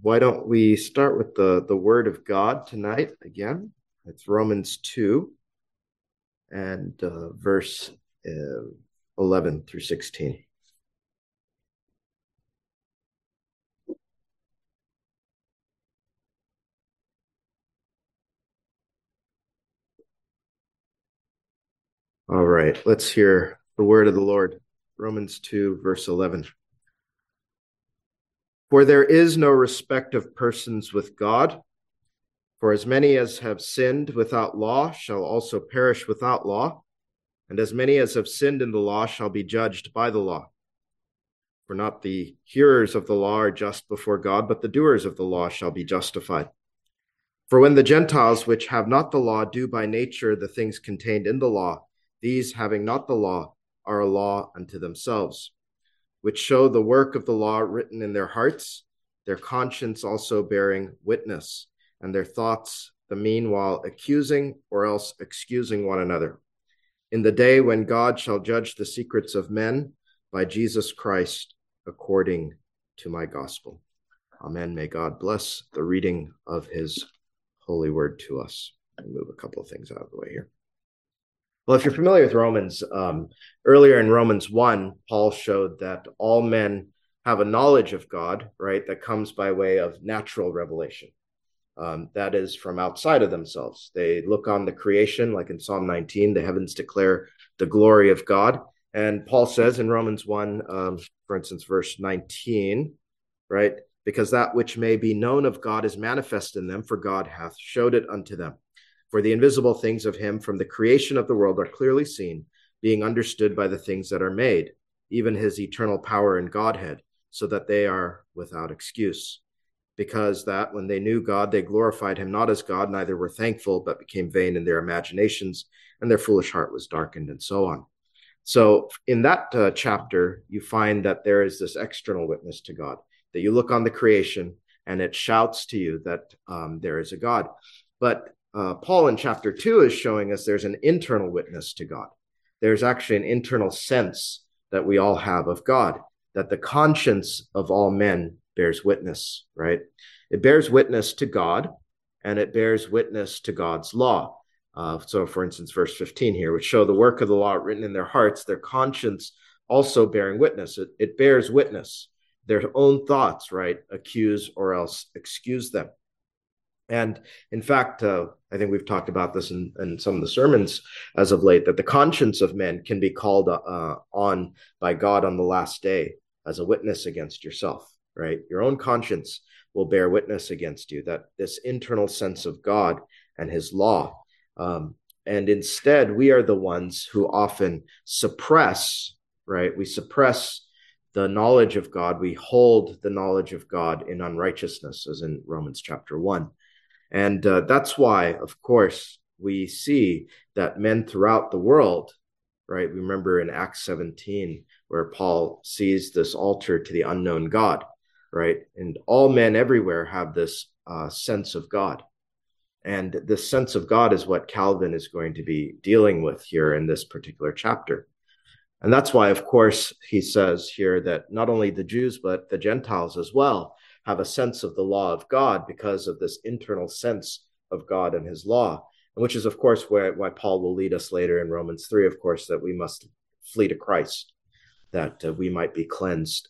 Why don't we start with the Word of God tonight again? It's Romans 2 and verse 11 through 16. All right, let's hear the word of the Lord. Romans 2, verse 11. For there is no respect of persons with God, for as many as have sinned without law shall also perish without law, and as many as have sinned in the law shall be judged by the law. For not the hearers of the law are just before God, but the doers of the law shall be justified. For when the Gentiles which have not the law do by nature the things contained in the law, these having not the law are a law unto themselves, which show the work of the law written in their hearts, their conscience also bearing witness, and their thoughts the meanwhile accusing or else excusing one another. In the day when God shall judge the secrets of men by Jesus Christ, according to my gospel. Amen. May God bless the reading of his holy word to us. I'll move a couple of things out of the way here. Well, if you're familiar with Romans, earlier in Romans 1, Paul showed that all men have a knowledge of God, right, that comes by way of natural revelation. That is from outside of themselves. They look on the creation, like in Psalm 19, the heavens declare the glory of God. And Paul says in Romans 1, for instance, verse 19, right, because that which may be known of God is manifest in them, for God hath showed it unto them. For the invisible things of him from the creation of the world are clearly seen, being understood by the things that are made, even his eternal power and Godhead, so that they are without excuse. Because that when they knew God, they glorified him not as God, neither were thankful, but became vain in their imaginations, and their foolish heart was darkened, and so on. So in that chapter, you find that there is this external witness to God, that you look on the creation and it shouts to you that there is a God. But Paul in chapter 2 is showing us there's an internal witness to God. There's actually an internal sense that we all have of God, that the conscience of all men bears witness, right? It bears witness to God, and it bears witness to God's law. So, for instance, verse 15 here, which show the work of the law written in their hearts, their conscience also bearing witness. It bears witness. Their own thoughts, right, accuse or else excuse them. And in fact, I think we've talked about this in some of the sermons as of late, that the conscience of men can be called on by God on the last day as a witness against yourself, right? Your own conscience will bear witness against you, that this internal sense of God and his law. And instead, we are the ones who often suppress, right? We suppress the knowledge of God. We hold the knowledge of God in unrighteousness, as in Romans chapter 1. And that's why, of course, we see that men throughout the world, right? We remember in Acts 17, where Paul sees this altar to the unknown God, right? And all men everywhere have this sense of God. And this sense of God is what Calvin is going to be dealing with here in this particular chapter. And that's why, of course, he says here that not only the Jews, but the Gentiles as well have a sense of the law of God because of this internal sense of God and his law, which is, of course, why Paul will lead us later in Romans 3, of course, that we must flee to Christ, that we might be cleansed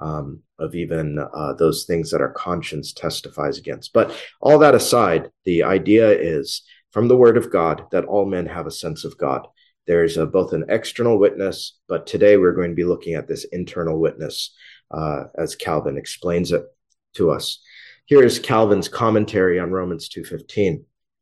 of even those things that our conscience testifies against. But all that aside, the idea is from the word of God that all men have a sense of God. There's both an external witness, but today we're going to be looking at this internal witness as Calvin explains it to us. Here is Calvin's commentary on Romans 2:15.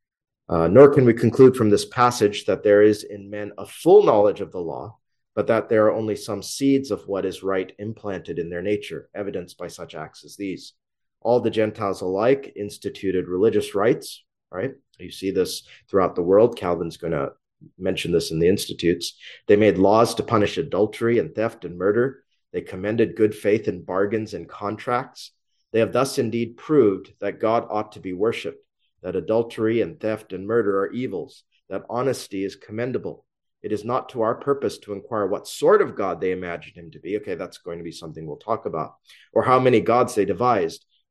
Nor can we conclude from this passage that there is in men a full knowledge of the law, but that there are only some seeds of what is right implanted in their nature, evidenced by such acts as these. All the Gentiles alike instituted religious rites, right? You see this throughout the world. Calvin's going to mention this in the Institutes. They made laws to punish adultery and theft and murder. They commended good faith in bargains and contracts. They have thus indeed proved that God ought to be worshipped, that adultery and theft and murder are evils, that honesty is commendable. It is not to our purpose to inquire what sort of God they imagined him to be. Okay, that's going to be something we'll talk about. Or how many gods they devised.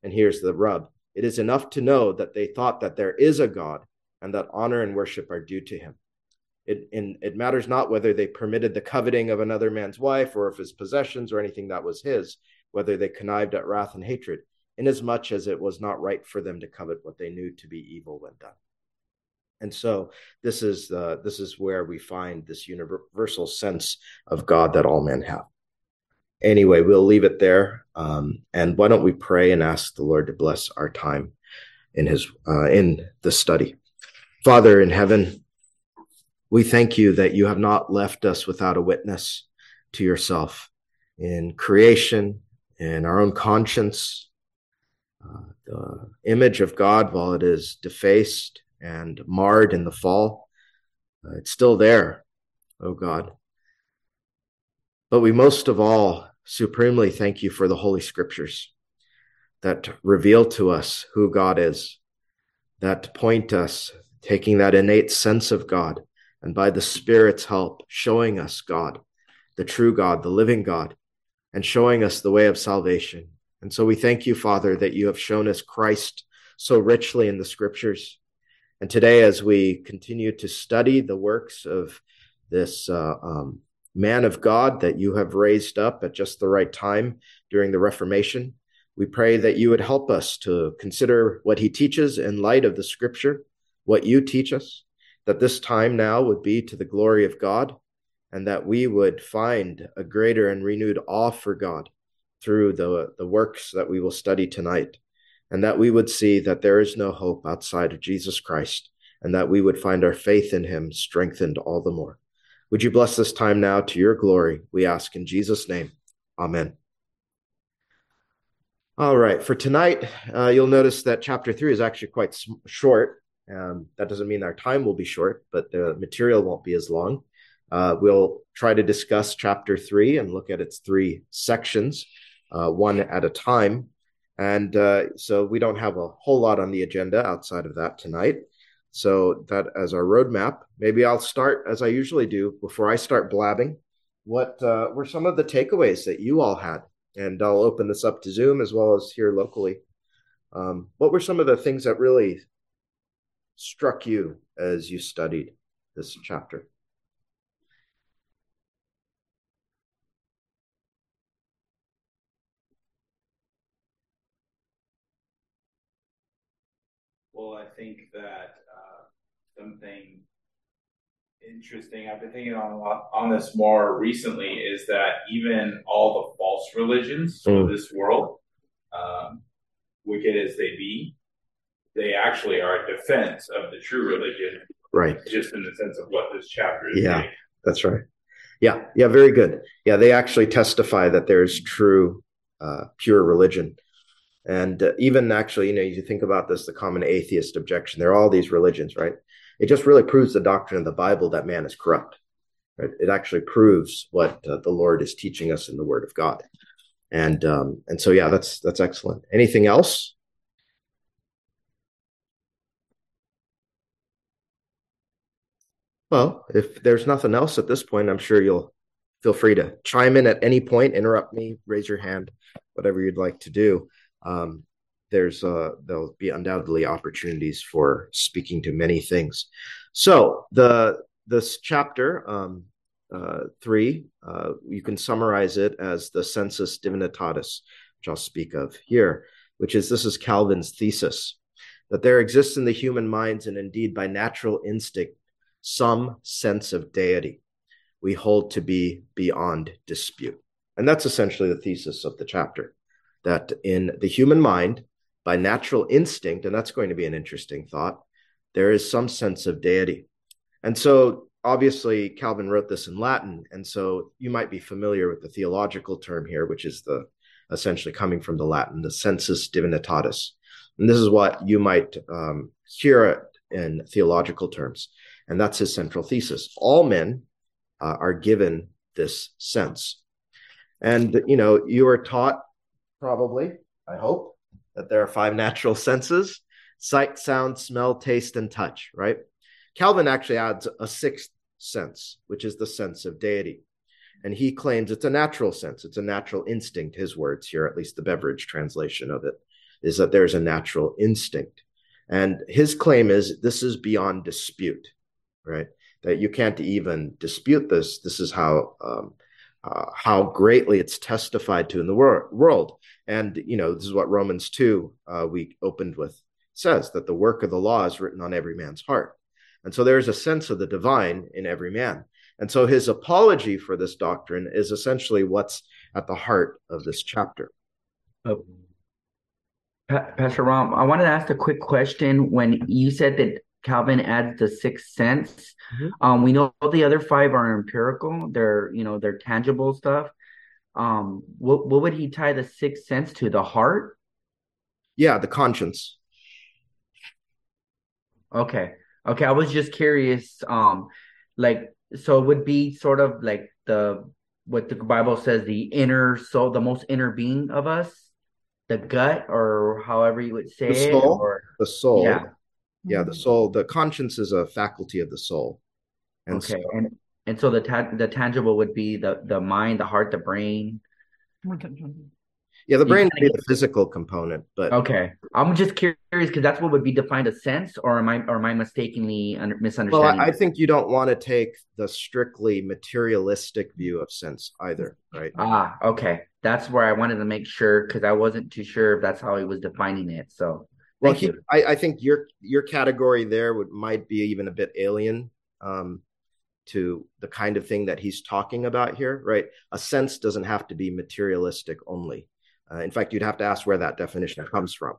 And here's the rub. It is enough to know that they thought that there is a God and that honor and worship are due to him. It matters not whether they permitted the coveting of another man's wife or of his possessions or anything that was his, whether they connived at wrath and hatred, inasmuch as it was not right for them to covet what they knew to be evil when done. And so this is where we find this universal sense of God that all men have. Anyway, we'll leave it there. And why don't we pray and ask the Lord to bless our time in the study. Father in heaven, we thank you that you have not left us without a witness to yourself in creation, in our own conscience. The image of God, while it is defaced and marred in the fall, it's still there, oh God. But we most of all supremely thank you for the Holy Scriptures that reveal to us who God is, that point us, taking that innate sense of God, and by the Spirit's help, showing us God, the true God, the living God, and showing us the way of salvation. And so we thank you, Father, that you have shown us Christ so richly in the Scriptures. And today, as we continue to study the works of this man of God that you have raised up at just the right time during the Reformation, we pray that you would help us to consider what he teaches in light of the Scripture, what you teach us, that this time now would be to the glory of God, and that we would find a greater and renewed awe for God through the works that we will study tonight, and that we would see that there is no hope outside of Jesus Christ, and that we would find our faith in him strengthened all the more. Would you bless this time now to your glory, we ask in Jesus' name. Amen. All right, for tonight, you'll notice that chapter 3 is actually quite short. That doesn't mean our time will be short, but the material won't be as long. We'll try to discuss chapter 3 and look at its 3 sections, one at a time. And so we don't have a whole lot on the agenda outside of that tonight. So that as our roadmap, maybe I'll start as I usually do before I start blabbing. What were some of the takeaways that you all had? And I'll open this up to Zoom as well as here locally. What were some of the things that really struck you as you studied this chapter? Well, I think that something interesting I've been thinking on this more recently is that even all the false religions of this world, wicked as they be, they actually are a defense of the true religion. Right. Just in the sense of what this chapter is saying. That's right. Yeah, very good. Yeah, they actually testify that there's true, pure religion. And even actually, you think about this, the common atheist objection, there are all these religions, right? It just really proves the doctrine of the Bible that man is corrupt. Right? It actually proves what the Lord is teaching us in the Word of God. And so, yeah, that's excellent. Anything else? Well, if there's nothing else at this point, I'm sure you'll feel free to chime in at any point, interrupt me, raise your hand, whatever you'd like to do. There'll be undoubtedly opportunities for speaking to many things. So this chapter 3, you can summarize it as the sensus divinitatis, which I'll speak of here, this is Calvin's thesis, that there exists in the human minds and indeed by natural instinct some sense of deity we hold to be beyond dispute. And that's essentially the thesis of the chapter, that in the human mind, by natural instinct, and that's going to be an interesting thought, there is some sense of deity. And so obviously Calvin wrote this in Latin, and so you might be familiar with the theological term here, which is essentially coming from the Latin, the sensus divinitatis. And this is what you might hear in theological terms. And that's his central thesis. All men are given this sense. And, you are taught probably, I hope, that there are 5 natural senses: sight, sound, smell, taste, and touch, right? Calvin actually adds a 6th sense, which is the sense of deity. And he claims it's a natural sense. It's a natural instinct, his words here, at least the Beveridge translation of it. is that there's a natural instinct. And his claim is this is beyond dispute, right? That you can't even dispute this. This is how greatly it's testified to in the world. And, this is what Romans 2, we opened with, says that the work of the law is written on every man's heart. And so there's a sense of the divine in every man. And so his apology for this doctrine is essentially what's at the heart of this chapter. Oh, Pastor Rom, I wanted to ask a quick question. When you said that Calvin adds the sixth sense, we know the other five are empirical. They're tangible stuff. What would he tie the sixth sense to? The heart? Yeah, the conscience. Okay. Okay. I was just curious. So it would be sort of like what the Bible says, the inner soul, the most inner being of us, the gut, or however you would say The soul. or The soul. yeah. Yeah, the soul. The conscience is a faculty of the soul. And Okay. so, And so the tangible would be the mind, the heart, the brain. yeah, the You brain kind would be of the physical component, but Okay. I'm just curious because that's what would be defined as sense, or am I mistakenly well, misunderstanding? I think you don't want to take the strictly materialistic view of sense either, right? Okay. That's where I wanted to make sure because I wasn't too sure if that's how he was defining it. So Well, thank you. I think your category there might be even a bit alien to the kind of thing that he's talking about here, right? A sense doesn't have to be materialistic only. In fact, you'd have to ask where that definition comes from.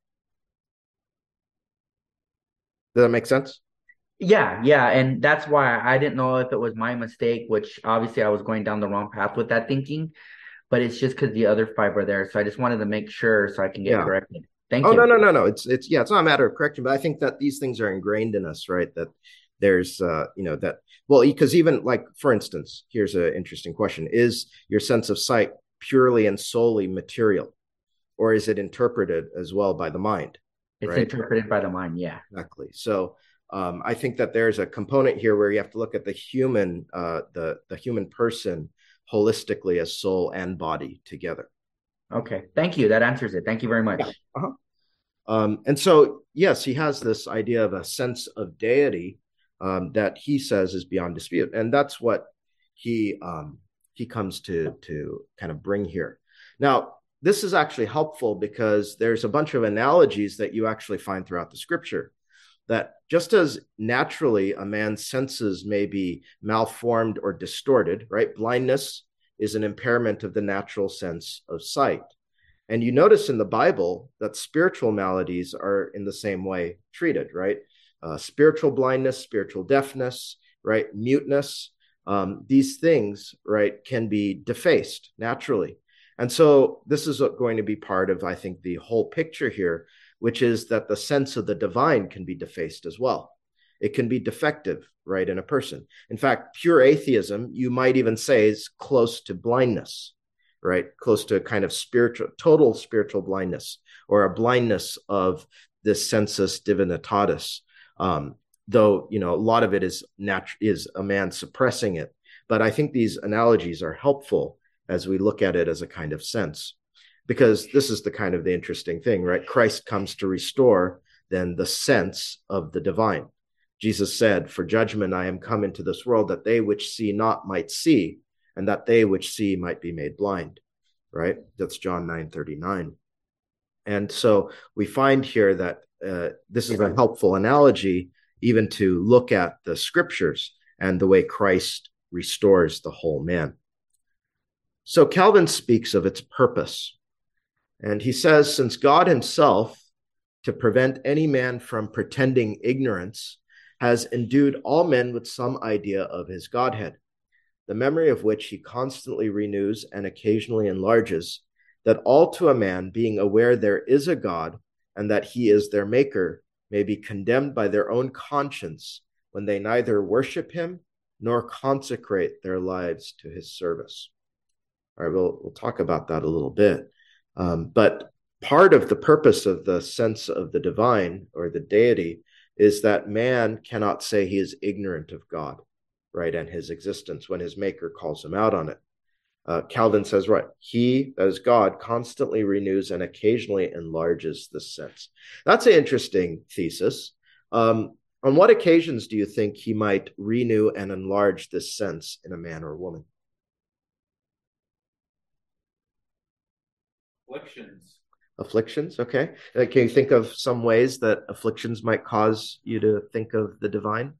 Does that make sense? Yeah, and that's why I didn't know if it was my mistake, which obviously I was going down the wrong path with that thinking, but it's just because the other five were there. So I just wanted to make sure so I can get Yeah. corrected. Thank Oh, no, you. no, no, no. It's yeah, it's not a matter of correction, but I think that these things are ingrained in us, right? That there's that well, because even like for instance, here's an interesting question. Is your sense of sight purely and solely material, or is it interpreted as well by the mind? It's Right? interpreted by the mind. Yeah. Exactly. So I think that there's a component here where you have to look at the human, the human person holistically as soul and body together. Okay. Thank you. That answers it. Thank you very much. Yeah. And so, yes, he has this idea of a sense of deity that he says is beyond dispute, and that's what he comes to kind of bring here. Now, this is actually helpful because there's a bunch of analogies that you actually find throughout the scripture. That just as naturally a man's senses may be malformed or distorted, right? Blindness is an impairment of the natural sense of sight. And you notice in the Bible that spiritual maladies are in the same way treated, right? Spiritual blindness, spiritual deafness, right? Muteness, these things, right, can be defaced naturally. And so this is going to be part of, I think, the whole picture here, which is that the sense of the divine can be defaced as well. It can be defective, right, in a person. In fact, pure atheism, you might even say, is close to blindness, right? Close to a kind of total spiritual blindness, or a blindness of this sensus divinitatis. Though, a lot of it is a man suppressing it. But I think these analogies are helpful as we look at it as a kind of sense, because this is the kind of the interesting thing, right? Christ comes to restore then the sense of the divine. Jesus said, "For judgment I am come into this world, that they which see not might see, and that they which see might be made blind," right? That's John 9:39. And so we find here that this is a helpful analogy even to look at the scriptures and the way Christ restores the whole man. So Calvin speaks of its purpose. And he says, since God himself, to prevent any man from pretending ignorance, has endued all men with some idea of his Godhead, the memory of which he constantly renews and occasionally enlarges, that all to a man, being aware there is a God and that he is their maker, may be condemned by their own conscience when they neither worship him nor consecrate their lives to his service. All right, we'll talk about that a little bit. But part of the purpose of the sense of the divine or the deity is that man cannot say he is ignorant of God, right, and his existence when his maker calls him out on it. Calvin says, right, he, that is God, constantly renews and occasionally enlarges the sense. That's an interesting thesis. On what occasions do you think he might renew and enlarge this sense in a man or woman? Afflictions, okay. Can you think of some ways that afflictions might cause you to think of the divine?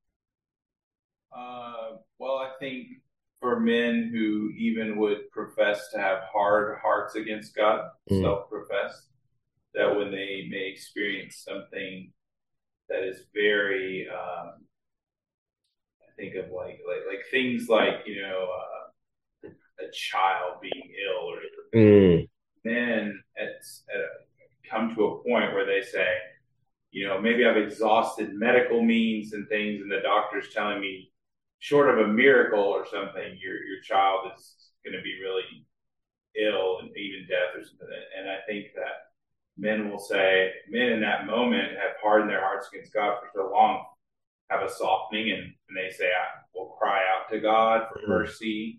Well, I think for men who even would profess to have hard hearts against God, self-professed, that when they may experience something that is very, I think of like things like a child being ill, or then come to a point where they say, maybe I've exhausted medical means and things, and the doctor's telling me, short of a miracle or something, your child is going to be really ill and even death or something. And I think that men in that moment have hardened their hearts against God for so long, have a softening, and they say, I will cry out to God for mercy.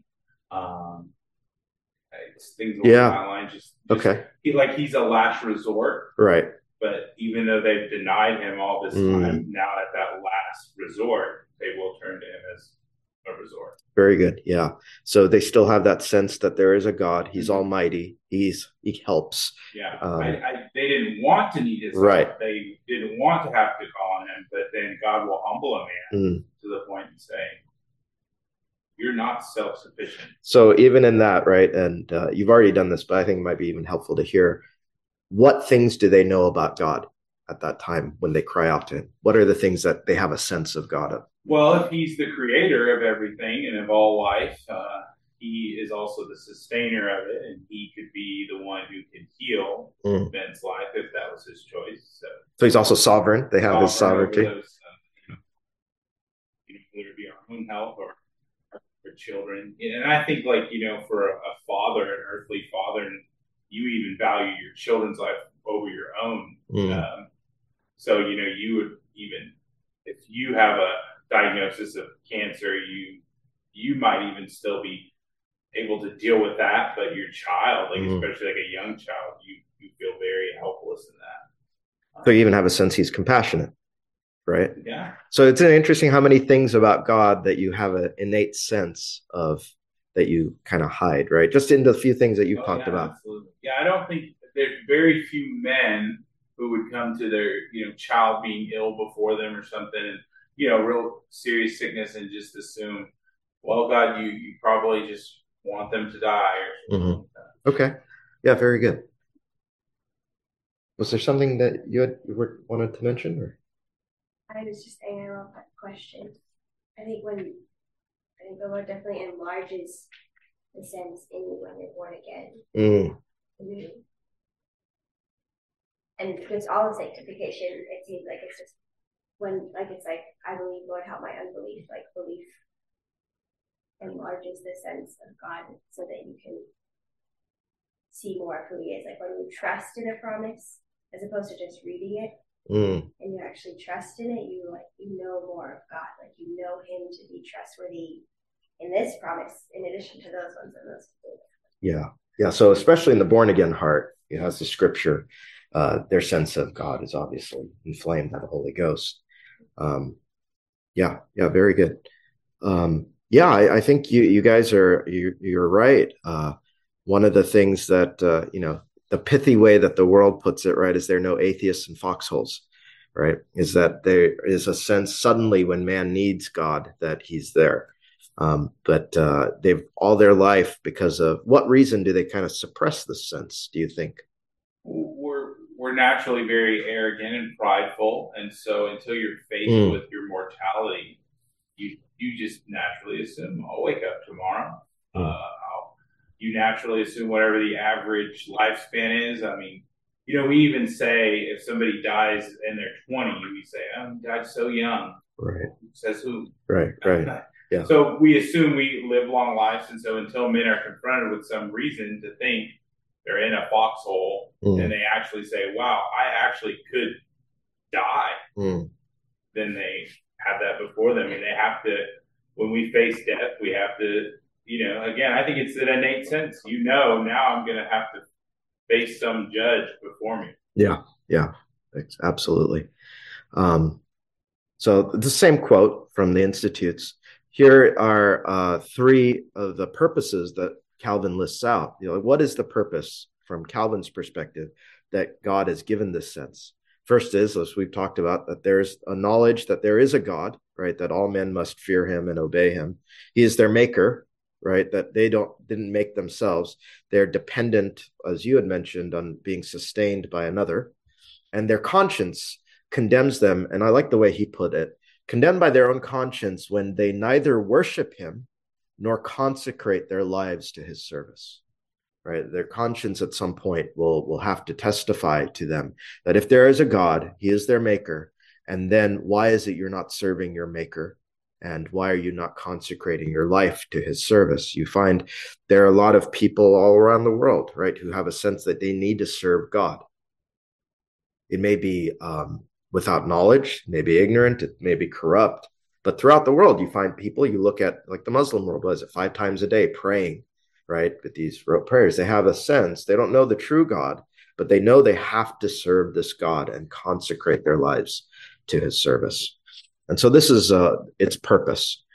Things along that line. Just okay. He's a last resort, right? But even though they've denied him all this time, now at that last resort, they will turn to him as a resort. Very good. Yeah. So they still have that sense that there is a God. He's almighty. He helps. Yeah. They didn't want to need his help. They didn't want to have to call on him, but then God will humble a man to the point and say, you're not self-sufficient. So even in that, right, and you've already done this, but I think it might be even helpful to hear, what things do they know about God at that time when they cry out to him? What are the things that they have a sense of God of? Well, if he's the creator of everything and of all life, he is also the sustainer of it, and he could be the one who can heal men's life if that was his choice. So he's also sovereign. They have his sovereignty. Whether it be our own health or children. And I think, for a father, an earthly father, and you even value your children's life over your own. So, you would even, if you have a diagnosis of cancer, you might even still be able to deal with that, but your child, especially like a young child, you feel very helpless in that. So you even have a sense he's compassionate. Right? Yeah. So it's interesting how many things about God that you have an innate sense of that you kind of hide, right? Just in the few things that you've talked about. Absolutely. Yeah, I don't think there's very few men who would come to their, child being ill before them or something, and, real serious sickness, and just assume, well, God, you probably just want them to die or something like that. Okay. Yeah, very good. Was there something that you wanted to mention, or? I was just saying, I love that question. I think the Lord definitely enlarges the sense in you when you're born again. And it's all the sanctification. It seems like it's just I believe, Lord, help my unbelief. Like, belief enlarges the sense of God so that you can see more of who he is. Like, when you trust in a promise as opposed to just reading it, and you actually trust in it, you know more of God. Like, you know him to be trustworthy in this promise, in addition to those ones and those things. Yeah. So especially in the born again heart, it has the scripture. Their sense of God is obviously inflamed by the Holy Ghost. Very good. I think you guys you're right. One of the things that the pithy way that the world puts it, right, is there are no atheists in foxholes, right? Is that there is a sense suddenly when man needs God that he's there. But they've all their life, because of what reason do they kind of suppress this sense, do you think? We're naturally very arrogant and prideful, and so until you're faced with your mortality, you just naturally assume, I'll wake up tomorrow. You naturally assume whatever the average lifespan is. I mean, we even say if somebody dies and they're 20, we say, oh, he died so young. Right. Says who? Right. Yeah. So we assume we live long lives, and so until men are confronted with some reason to think they're in a foxhole, and they actually say, wow, I actually could die, then they have that before them, and they have to, when we face death, we have to again, I think it's an innate sense. Now I'm going to have to face some judge before me. Yeah, absolutely. So the same quote from the Institutes. Here are three of the purposes that Calvin lists out. What is the purpose from Calvin's perspective that God has given this sense? First is, as we've talked about, that there's a knowledge that there is a God, right? That all men must fear him and obey him. He is their maker, right? That they didn't make themselves. They're dependent, as you had mentioned, on being sustained by another. And their conscience condemns them, and I like the way he put it, condemned by their own conscience when they neither worship him nor consecrate their lives to his service. Right? Their conscience at some point will have to testify to them that if there is a God, he is their maker. And then why is it you're not serving your maker? And why are you not consecrating your life to his service? You find there are a lot of people all around the world, right, who have a sense that they need to serve God. It may be without knowledge, it may be ignorant, it may be corrupt. But throughout the world, you find people, you look at like the Muslim world, what is it, 5 times a day praying, right? With these rote prayers, they have a sense, they don't know the true God, but they know they have to serve this God and consecrate their lives to his service. And so this is its purpose.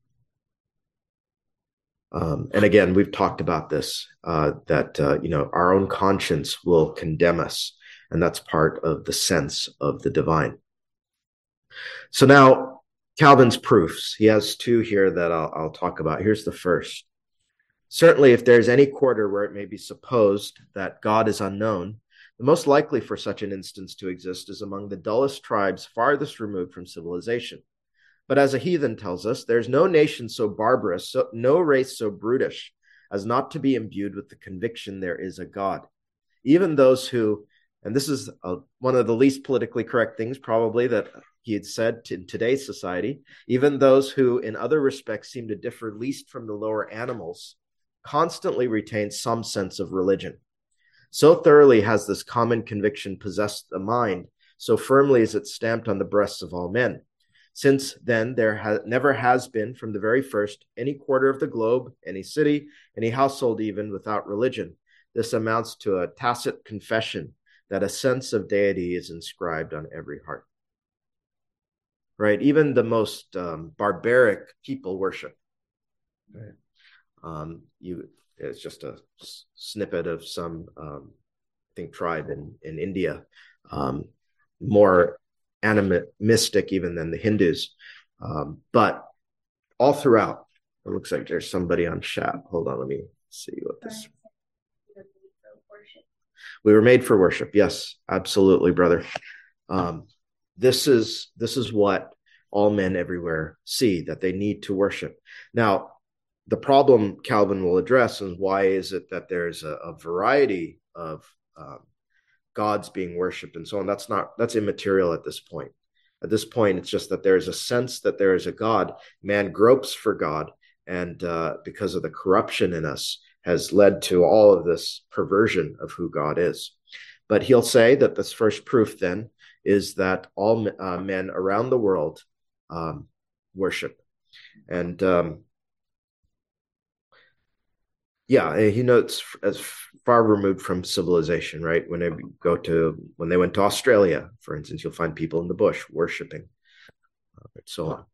And again, we've talked about this, that our own conscience will condemn us, and that's part of the sense of the divine. So now, Calvin's proofs. He has 2 here that I'll talk about. Here's the first. Certainly, if there's any quarter where it may be supposed that God is unknown, the most likely for such an instance to exist is among the dullest tribes farthest removed from civilization. But as a heathen tells us, there's no nation so barbarous, no race so brutish, as not to be imbued with the conviction there is a God. Even those who, and this is one of the least politically correct things probably that he had said in today's society, even those who in other respects seem to differ least from the lower animals, constantly retain some sense of religion. So thoroughly has this common conviction possessed the mind, so firmly is it stamped on the breasts of all men. Since then, there never has been, from the very first, any quarter of the globe, any city, any household even, without religion. This amounts to a tacit confession that a sense of deity is inscribed on every heart. Right? Even the most barbaric people worship. Right? It's just a snippet of some, I think, tribe in India, more animistic even than the Hindus. But all throughout, it looks like there's somebody on chat. Hold on, let me see what this. We were made for worship. Yes, absolutely, brother. This is what all men everywhere see, that they need to worship. Now, the problem Calvin will address is why is it that there's a variety of gods being worshipped and so on. That's immaterial at this point. At this point, it's just that there's a sense that there is a God. Man gropes for God, and because of the corruption in us, has led to all of this perversion of who God is. But he'll say that this first proof then is that all men around the world worship. And he notes as far removed from civilization, right? When they went to Australia, for instance, you'll find people in the bush worshiping, and so on.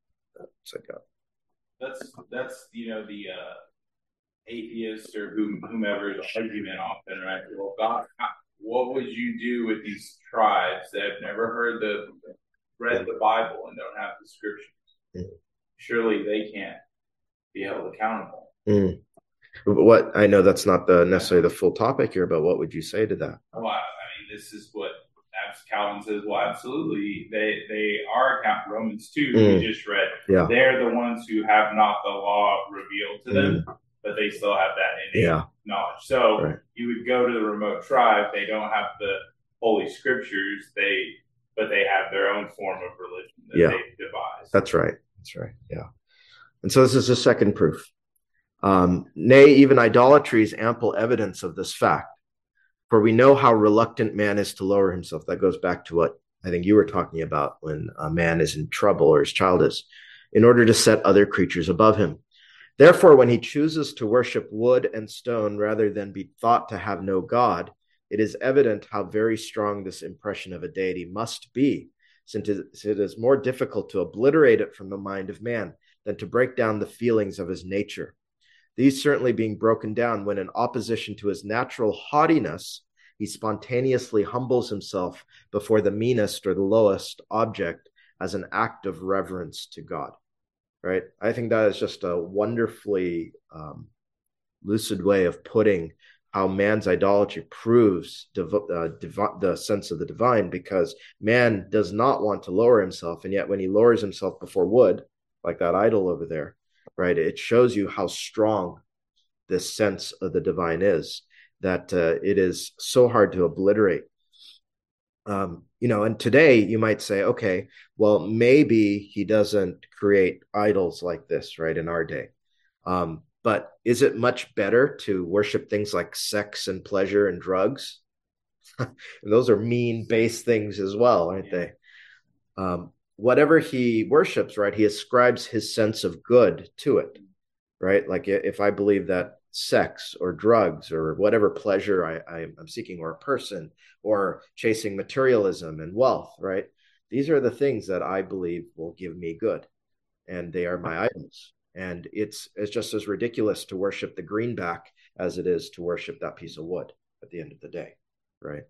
That's the atheist or whomever's argument often, right? Well, God, what would you do with these tribes that have never read the Bible and don't have the scriptures? Mm. Surely they can't be held accountable. Mm. What I know that's not necessarily the full topic here, but what would you say to that? Well, I mean, this is what Calvin says. Well, absolutely, they are accountable. Romans 2, we just read. Yeah. They're the ones who have not the law revealed to them, but they still have that innate knowledge. So you would go to the remote tribe. They don't have the Holy Scriptures. But they have their own form of religion that they devise. That's right. Yeah. And so this is the second proof. Nay, even idolatry is ample evidence of this fact. For we know how reluctant man is to lower himself. That goes back to what I think you were talking about when a man is in trouble or his child is, in order to set other creatures above him. Therefore, when he chooses to worship wood and stone rather than be thought to have no God, it is evident how very strong this impression of a deity must be, since it is more difficult to obliterate it from the mind of man than to break down the feelings of his nature. These certainly being broken down when, in opposition to his natural haughtiness, he spontaneously humbles himself before the meanest or the lowest object as an act of reverence to God. Right? I think that is just a wonderfully lucid way of putting how man's idolatry proves the sense of the divine, because man does not want to lower himself, and yet when he lowers himself before wood, like that idol over there, right, it shows you how strong this sense of the divine is, that it is so hard to obliterate. And today you might say, okay, well, maybe he doesn't create idols like this, right, in our day. But is it much better to worship things like sex and pleasure and drugs? And those are mean, base things as well, aren't they? Whatever he worships, right, he ascribes his sense of good to it, right? Like if I believe that sex or drugs or whatever pleasure I'm seeking, or a person, or chasing materialism and wealth, right? These are the things that I believe will give me good, and they are my idols. And it's just as ridiculous to worship the greenback as it is to worship that piece of wood at the end of the day, right?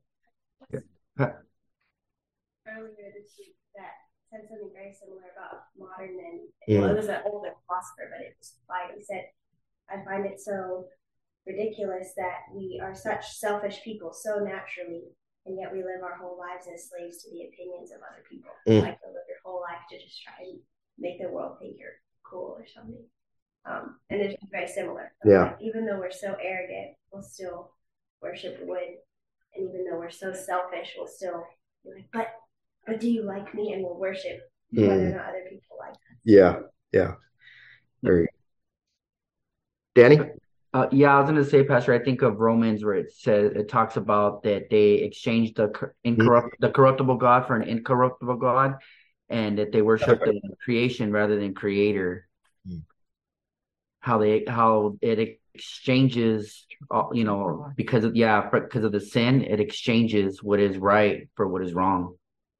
Earlier this week, that said something very similar about modern and well, it was an older philosopher, but it was fine. He said, I find it so ridiculous that we are such selfish people so naturally, and yet we live our whole lives as slaves to the opinions of other people. Like they live your whole life to just try and make the world think you're cool or something. And it's very similar. Yeah. Like, even though we're so arrogant, we'll still worship wood. And even though we're so selfish, we'll still be like, but do you like me? And we'll worship whether or not other people like us. Yeah. Very. Danny? Yeah, I was going to say, Pastor, I think of Romans where it talks about that they exchanged the corruptible God for an incorruptible God, and that they worship the creation rather than creator. How it exchanges, because of the sin, it exchanges what is right for what is wrong.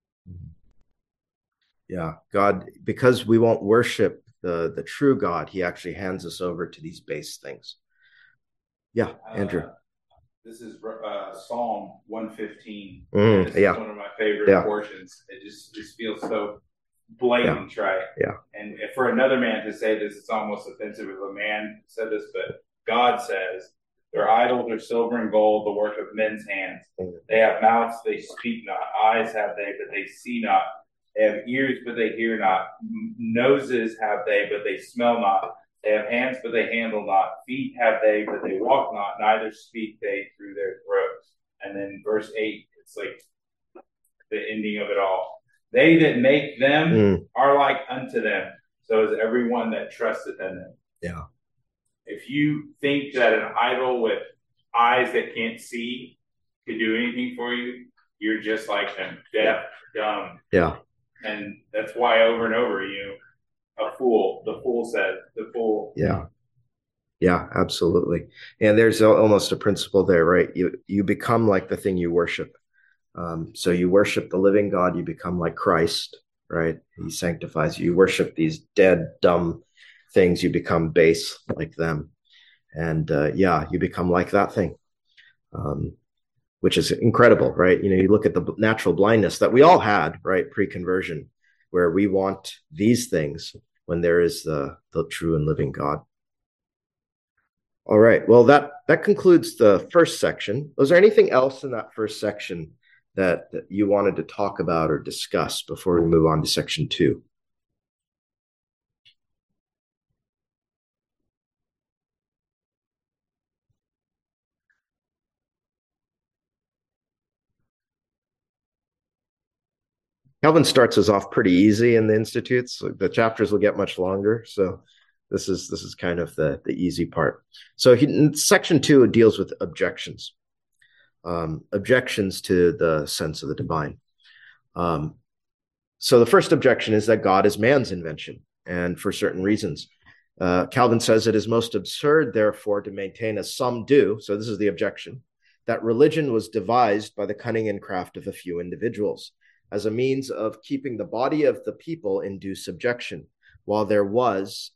Yeah, God, because we won't worship the true God, he actually hands us over to these base things. Yeah, Andrew. This is Psalm 115. This is one of my favorite portions. It just feels so blatant, right? Yeah. And for another man to say this, it's almost offensive if a man said this, but God says, their idols are silver and gold, the work of men's hands. They have mouths, they speak not. Eyes have they, but they see not. They have ears, but they hear not. Noses have they, but they smell not. They have hands, but they handle not. Feet have they, but they walk not. Neither speak they through their throats. And then verse 8, it's like the ending of it all. They that make them are like unto them. So is everyone that trusteth in them. Yeah. If you think that an idol with eyes that can't see could do anything for you, you're just like them. Deaf, dumb. Yeah. And that's why over and over, a fool, the fool said, the fool. Yeah, absolutely. And there's almost a principle there, right? You become like the thing you worship. So you worship the living God, you become like Christ, right? He sanctifies you. You worship these dead, dumb things, you become base like them. And you become like that thing, which is incredible, right? You look at the natural blindness that we all had, right, pre-conversion, where we want these things when there is the true and living God. All right. Well, that concludes the first section. Was there anything else in that first section that you wanted to talk about or discuss before we move on to section 2? Calvin starts us off pretty easy in the Institutes. The chapters will get much longer, so this is kind of the easy part. So in section 2, it deals with objections. Objections to the sense of the divine. So the first objection is that God is man's invention, and for certain reasons. Calvin says it is most absurd, therefore, to maintain, as some do, so this is the objection, that religion was devised by the cunning and craft of a few individuals as a means of keeping the body of the people in due subjection, while there was,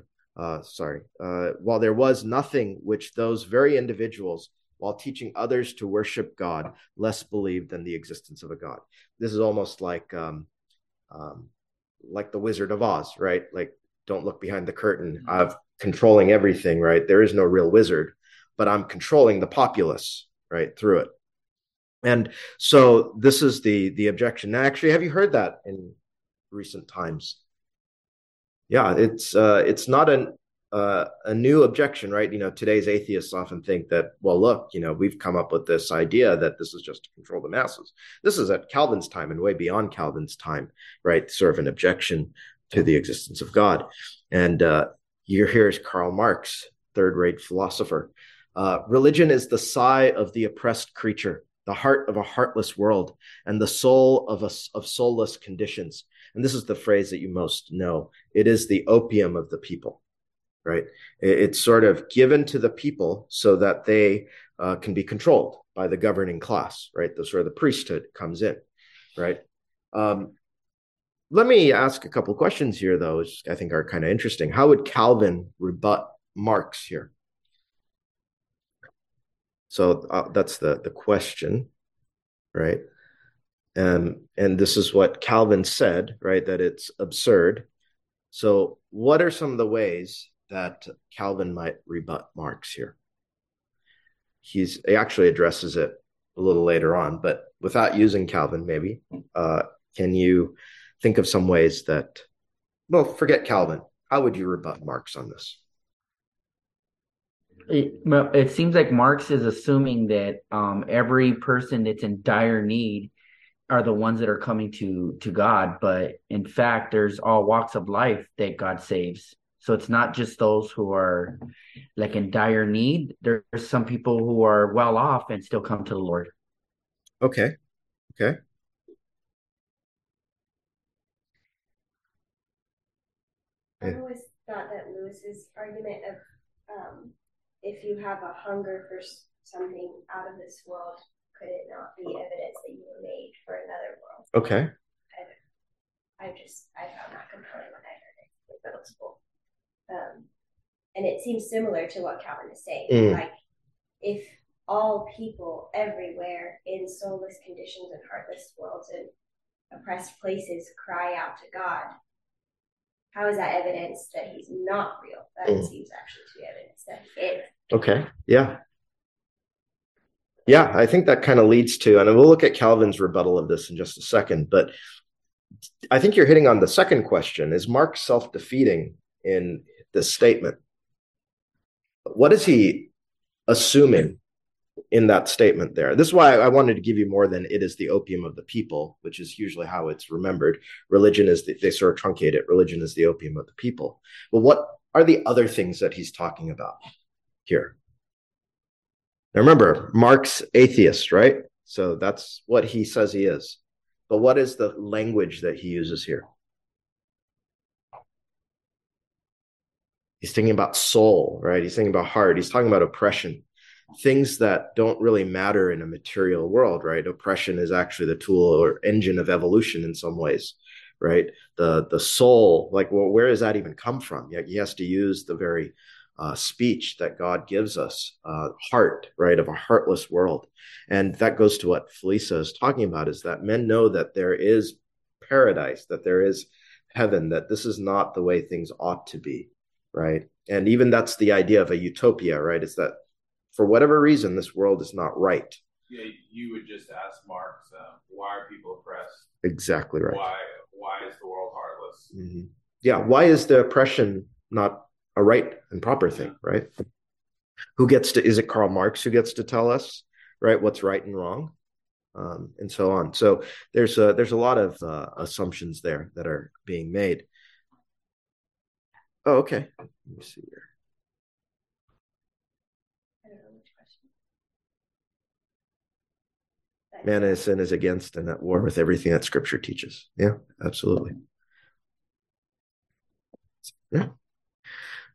while there was nothing which those very individuals, while teaching others to worship God, less believed than the existence of a God. This is almost like the Wizard of Oz, right? Like, don't look behind the curtain of controlling everything, right? There is no real wizard, but I'm controlling the populace, right, through it. And so this is the objection. Now, actually, have you heard that in recent times? Yeah, it's not a new objection, right? Today's atheists often think that, well, look, we've come up with this idea that this is just to control the masses. This is at Calvin's time and way beyond Calvin's time, right? Sort of an objection to the existence of God. And here's Karl Marx, third-rate philosopher. Religion is the sigh of the oppressed creature, the heart of a heartless world, and the soul of soulless conditions. And this is the phrase that you most know. It is the opium of the people, right? It's sort of given to the people so that they can be controlled by the governing class, right? The sort of the priesthood comes in, right? Let me ask a couple questions here, though, which I think are kind of interesting. How would Calvin rebut Marx here? So that's the question, right? And this is what Calvin said, right? That it's absurd. So what are some of the ways that Calvin might rebut Marx here? He actually addresses it a little later on, but without using Calvin, maybe, can you think of some ways that, well, forget Calvin. How would you rebut Marx on this? It seems like Marx is assuming that every person that's in dire need are the ones that are coming to God, but in fact, there's all walks of life that God saves. So it's not just those who are like in dire need. There's some people who are well off and still come to the Lord. Okay. I've always thought that Lewis's argument of if you have a hunger for something out of this world, could it not be evidence that you were made for another world? Okay. I found that compelling when I heard it in middle school. And it seems similar to what Calvin is saying. Like, if all people everywhere in soulless conditions and heartless worlds and oppressed places cry out to God, how is that evidence that he's not real? That seems actually to be evidence that he is. Okay. Yeah, I think that kind of leads to, and we'll look at Calvin's rebuttal of this in just a second, but I think you're hitting on the second question. Is Marx self-defeating in this statement? What is he assuming in that statement there? This is why I wanted to give you more than it is the opium of the people, which is usually how it's remembered. Religion is, they sort of truncate it. Religion is the opium of the people. But what are the other things that he's talking about here? Now remember, Marx, atheist, right? So that's what he says he is. But what is the language that he uses here? He's thinking about soul, right? He's thinking about heart. He's talking about oppression, things that don't really matter in a material world, right? Oppression is actually the tool or engine of evolution in some ways, right? The soul, like, well, where does that even come from? Yeah, he has to use the very speech that God gives us, heart, right, of a heartless world. And that goes to what Felisa is talking about, is that men know that there is paradise, that there is heaven, that this is not the way things ought to be, right? And even that's the idea of a utopia, right? It's that for whatever reason, this world is not right. Yeah, you would just ask Marx, why are people oppressed? Exactly right. Why is the world heartless? Mm-hmm. Yeah, why is the oppression not a right and proper thing, right? Who gets to, is it Karl Marx who gets to tell us, right, what's right and wrong, and so on. So there's a lot of assumptions there that are being made. Oh, okay. Let me see here. I don't know which question. Man and sin is against and at war with everything that Scripture teaches. Yeah, absolutely. Yeah.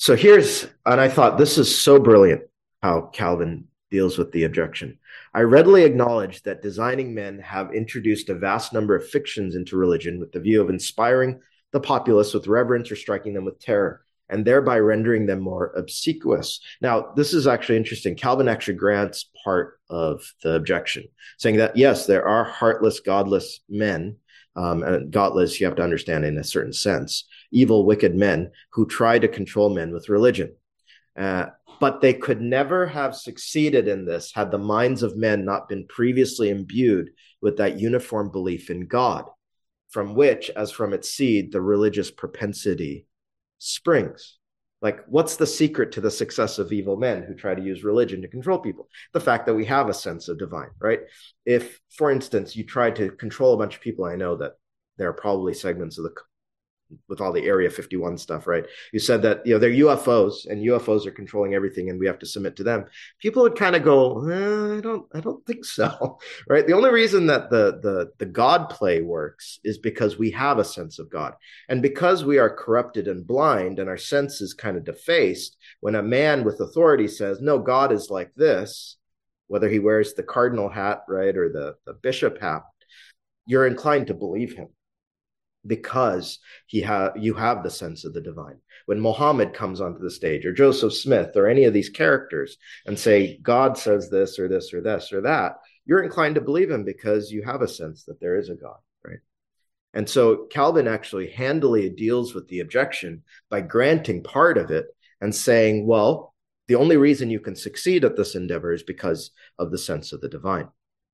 So and I thought this is so brilliant how Calvin deals with the objection. I readily acknowledge that designing men have introduced a vast number of fictions into religion with the view of inspiring the populace with reverence or striking them with terror, and thereby rendering them more obsequious. Now, this is actually interesting. Calvin actually grants part of the objection, saying that, yes, there are heartless, godless men, and godless, you have to understand in a certain sense, evil, wicked men who try to control men with religion. But they could never have succeeded in this had the minds of men not been previously imbued with that uniform belief in God, from which, as from its seed, the religious propensity springs. Like, what's the secret to the success of evil men who try to use religion to control people? The fact that we have a sense of divine, right? If, for instance, you try to control a bunch of people, I know that there are probably segments of with all the Area 51 stuff, right? You said that, they're UFOs and UFOs are controlling everything and we have to submit to them. People would kind of go, I don't think so, right? The only reason that the God play works is because we have a sense of God. And because we are corrupted and blind and our sense is kind of defaced, when a man with authority says, no, God is like this, whether he wears the cardinal hat, right, or the bishop hat, you're inclined to believe him, because you have the sense of the divine. When Muhammad comes onto the stage, or Joseph Smith, or any of these characters, and say, God says this, or this, or this, or that, you're inclined to believe him because you have a sense that there is a God, right? And so Calvin actually handily deals with the objection by granting part of it and saying, well, the only reason you can succeed at this endeavor is because of the sense of the divine.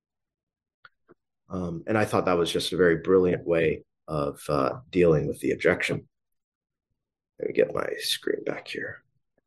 And I thought that was just a very brilliant way of dealing with the objection. Let me get my screen back here.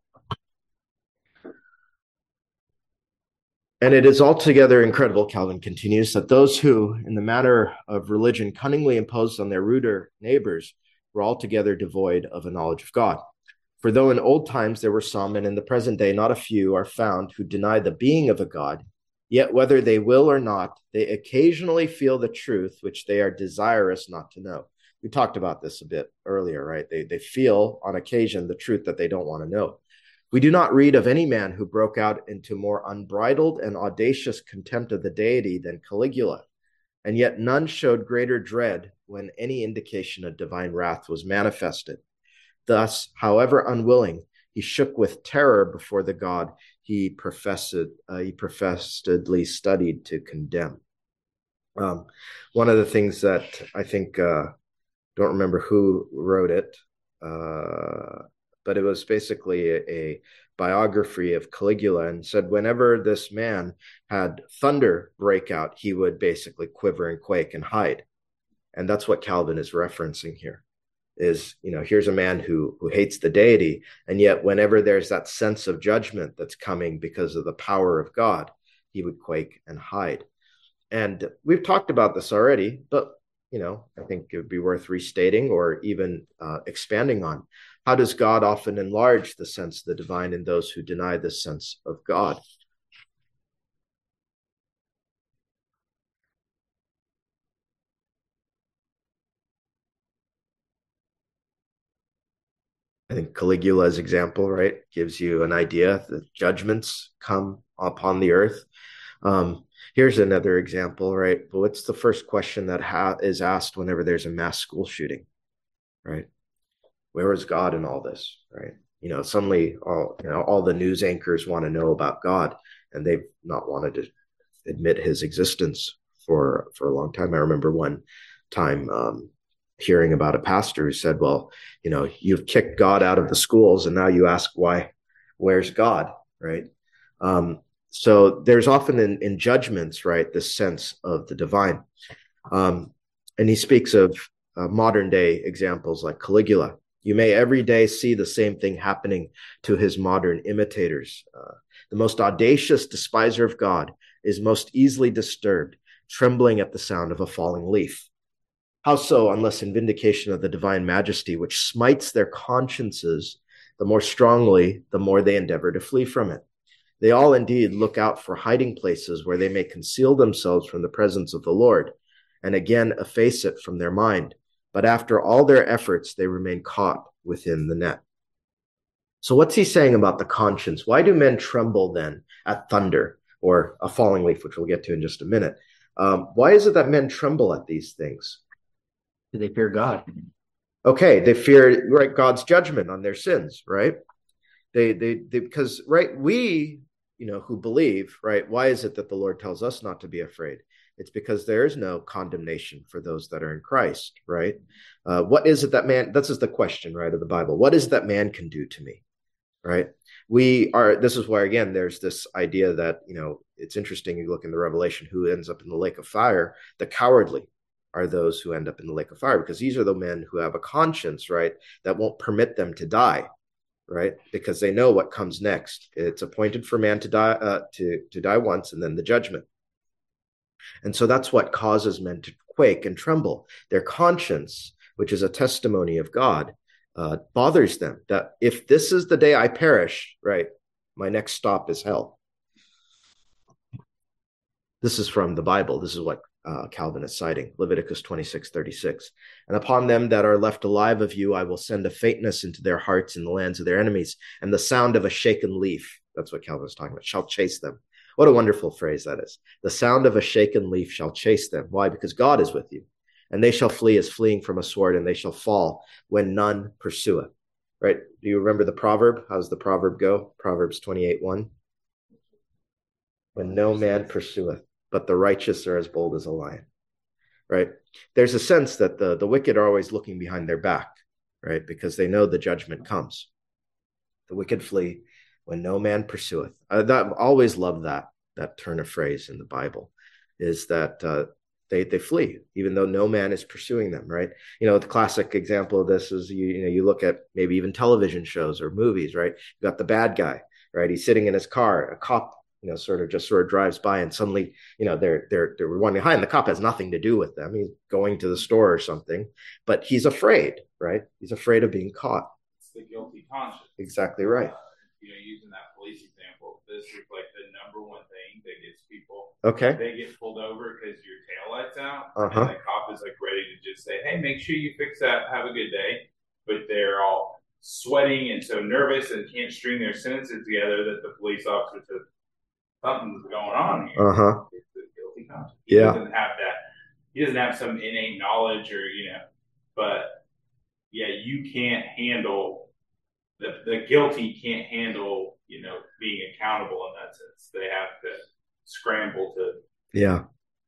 And it is altogether incredible, Calvin continues, that those who, in the matter of religion, cunningly imposed on their ruder neighbors were altogether devoid of a knowledge of God. For though in old times there were some, and in the present day not a few, are found who deny the being of a God, yet whether they will or not, they occasionally feel the truth which they are desirous not to know. We talked about this a bit earlier, right? They feel on occasion the truth that they don't want to know. We do not read of any man who broke out into more unbridled and audacious contempt of the deity than Caligula, and yet none showed greater dread when any indication of divine wrath was manifested. Thus, however unwilling, he shook with terror before the God he professedly studied to condemn. One of the things that I think, don't remember who wrote it, but it was basically a biography of Caligula, and said whenever this man had thunder break out, he would basically quiver and quake and hide. And that's what Calvin is referencing here. Is, here's a man who hates the deity, and yet whenever there's that sense of judgment that's coming because of the power of God, he would quake and hide. And we've talked about this already, but I think it would be worth restating or even expanding on. How does God often enlarge the sense of the divine in those who deny this sense of God? I think Caligula's example, right, gives you an idea that judgments come upon the earth. Here's another example, right? What's the first question that is asked whenever there's a mass school shooting, right? Where is God in all this, right? Suddenly all the news anchors want to know about God, and they've not wanted to admit his existence for a long time. I remember one time hearing about a pastor who said, well, you've kicked God out of the schools, and now you ask why, where's God, right? So there's often in judgments, right, this sense of the divine. And he speaks of modern day examples like Caligula. You may every day see the same thing happening to his modern imitators. The most audacious despiser of God is most easily disturbed, trembling at the sound of a falling leaf. How so, unless in vindication of the divine majesty, which smites their consciences the more strongly, the more they endeavor to flee from it. They all indeed look out for hiding places where they may conceal themselves from the presence of the Lord, and again efface it from their mind. But after all their efforts, they remain caught within the net. So what's he saying about the conscience? Why do men tremble then at thunder or a falling leaf, which we'll get to in just a minute? Why is it that men tremble at these things? Do they fear God? Okay, they fear, right, God's judgment on their sins, right? They because, right, we, who believe, right, why is it that the Lord tells us not to be afraid? It's because there is no condemnation for those that are in Christ, right? What is it that man, this is the question, right, of the Bible. What is it that man can do to me, right? This is why, again, there's this idea that, it's interesting. You look in the Revelation, who ends up in the lake of fire. The cowardly are those who end up in the lake of fire, because these are the men who have a conscience, right, that won't permit them to die, right? Because they know what comes next. It's appointed for man to die, to die once, and then the judgment. And so that's what causes men to quake and tremble. Their conscience, which is a testimony of God, bothers them. That if this is the day I perish, right, my next stop is hell. This is from the Bible. This is what Calvin is citing, Leviticus 26:36. And upon them that are left alive of you, I will send a faintness into their hearts in the lands of their enemies, and the sound of a shaken leaf, that's what Calvin is talking about, shall chase them. What a wonderful phrase that is. The sound of a shaken leaf shall chase them. Why? Because God is with you. And they shall flee as fleeing from a sword, and they shall fall when none pursueth. Right? Do you remember the proverb? How does the proverb go? Proverbs 28:1. When no man pursueth, but the righteous are as bold as a lion. Right? There's a sense that the wicked are always looking behind their back, right? Because they know the judgment comes. The wicked flee when no man pursueth. I always love that turn of phrase in the Bible, is that they flee, even though no man is pursuing them, right? The classic example of this is you look at maybe even television shows or movies, right? You got the bad guy, right? He's sitting in his car, a cop, sort of drives by, and suddenly, they're running behind. The cop has nothing to do with them. He's going to the store or something, but he's afraid, right? He's afraid of being caught. It's the guilty conscience. Exactly right. Using that police example, this is like the number one thing that gets people. Okay. They get pulled over because your taillight's out, and the cop is like ready to just say, "Hey, make sure you fix that. Have a good day." But they're all sweating and so nervous and can't string their sentences together that the police officer says, "Something's going on here." It's the guilty conscience. He doesn't have that. He doesn't have some innate knowledge or but yeah, you can't handle. The guilty can't handle, being accountable in that sense. They have to scramble to,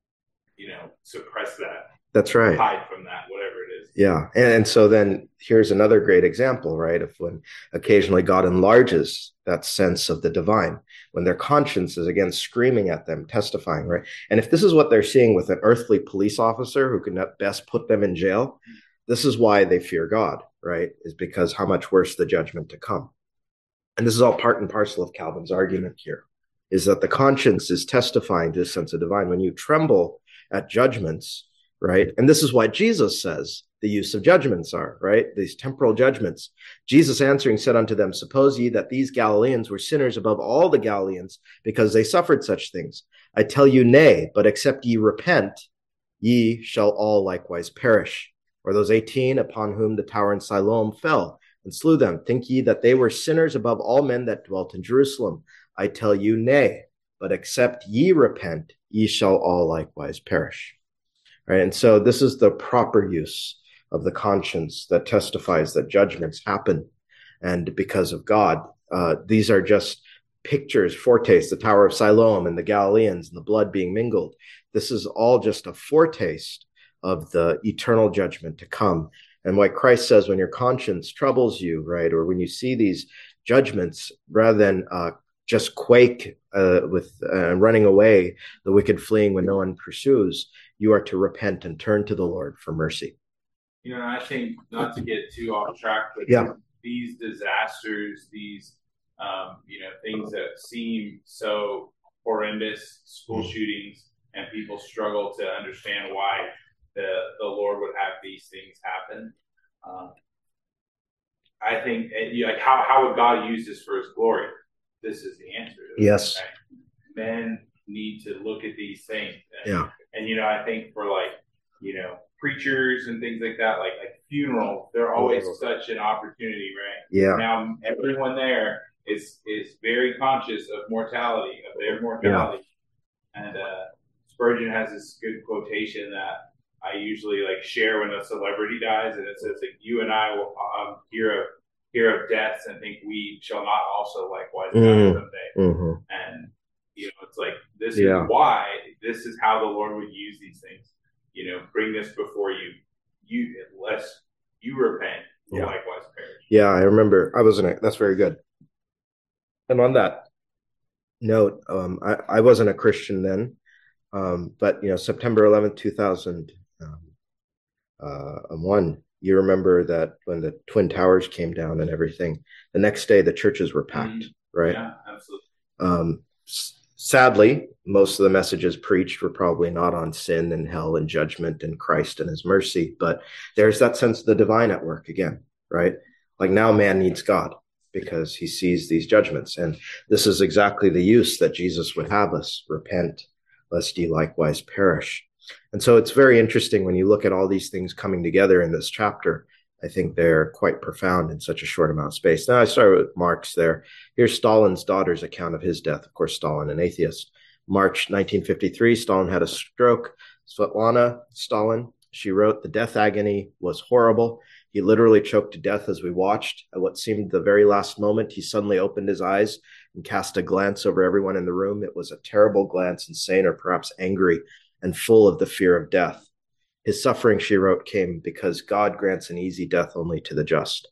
suppress that. That's right. Hide from that, whatever it is. Yeah. And so then here's another great example, right, of when occasionally God enlarges that sense of the divine, when their conscience is again screaming at them, testifying, right? And if this is what they're seeing with an earthly police officer who can at best put them in jail, this is why they fear God, right? Is because how much worse the judgment to come. And this is all part and parcel of Calvin's argument here, is that the conscience is testifying to a sense of divine. When you tremble at judgments, right? And this is why Jesus says the use of judgments are, right? These temporal judgments. Jesus answering said unto them, suppose ye that these Galileans were sinners above all the Galileans because they suffered such things? I tell you, nay, but except ye repent, ye shall all likewise perish. Or those 18 upon whom the tower in Siloam fell and slew them, think ye that they were sinners above all men that dwelt in Jerusalem? I tell you, nay, but except ye repent, ye shall all likewise perish. Right? And so this is the proper use of the conscience that testifies that judgments happen. And because of God, these are just pictures, foretastes, the Tower of Siloam and the Galileans and the blood being mingled. This is all just a foretaste of the eternal judgment to come. And what Christ says, when your conscience troubles you, right, or when you see these judgments, rather than just quake with running away, the wicked fleeing when no one pursues, you are to repent and turn to the Lord for mercy. I think, not to get too off track, but these disasters, these things that seem so horrendous, school shootings, and people struggle to understand why the Lord would have these things happen. I think, how would God use this for His glory? This is the answer. Yes. Men need to look at these things. And I think for preachers and things like that, like funeral, they're always such an opportunity, right? Yeah. Now everyone there is very conscious of mortality, of their mortality. Yeah. And Spurgeon has this good quotation that I usually like share when a celebrity dies, and it says like, "You and I will hear of deaths and think we shall not also likewise die someday." Mm-hmm. And it's like this is why this is how the Lord would use these things. Bring this before you unless you repent, will likewise perish. Yeah, I remember. That's very good. And on that note, I wasn't a Christian then, but September 11th, 2001. You remember that when the Twin Towers came down and everything, the next day the churches were packed, right? Yeah, absolutely. Sadly, most of the messages preached were probably not on sin and hell and judgment and Christ and his mercy, but there's that sense of the divine at work again, right? Like now man needs God because he sees these judgments. And this is exactly the use that Jesus would have us: repent, lest ye likewise perish. And so it's very interesting when you look at all these things coming together in this chapter. I think they're quite profound in such a short amount of space. Now I started with Marx there. Here's Stalin's daughter's account of his death. Of course, Stalin, an atheist. March 1953, Stalin had a stroke. Svetlana Stalin, she wrote, "The death agony was horrible. He literally choked to death as we watched. At what seemed the very last moment, he suddenly opened his eyes and cast a glance over everyone in the room. It was a terrible glance, insane or perhaps angry, and full of the fear of death. His suffering," she wrote, "came because God grants an easy death only to the just."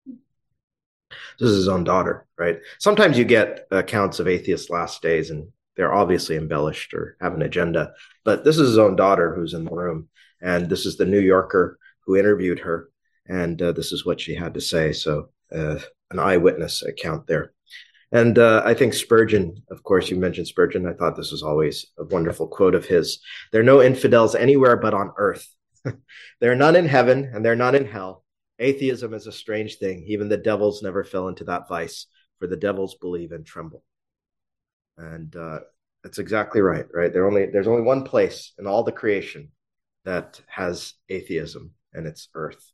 This is his own daughter, right? Sometimes you get accounts of atheists' last days, and they're obviously embellished or have an agenda. But this is his own daughter who's in the room. And this is the New Yorker who interviewed her. And this is what she had to say. So an eyewitness account there. And I think Spurgeon, of course, you mentioned Spurgeon. I thought this was always a wonderful quote of his. "There are no infidels anywhere but on earth. There are none in heaven, and there are none in hell. Atheism is a strange thing. Even the devils never fell into that vice, for the devils believe and tremble." And that's exactly right? There's only one place in all the creation that has atheism, and it's earth.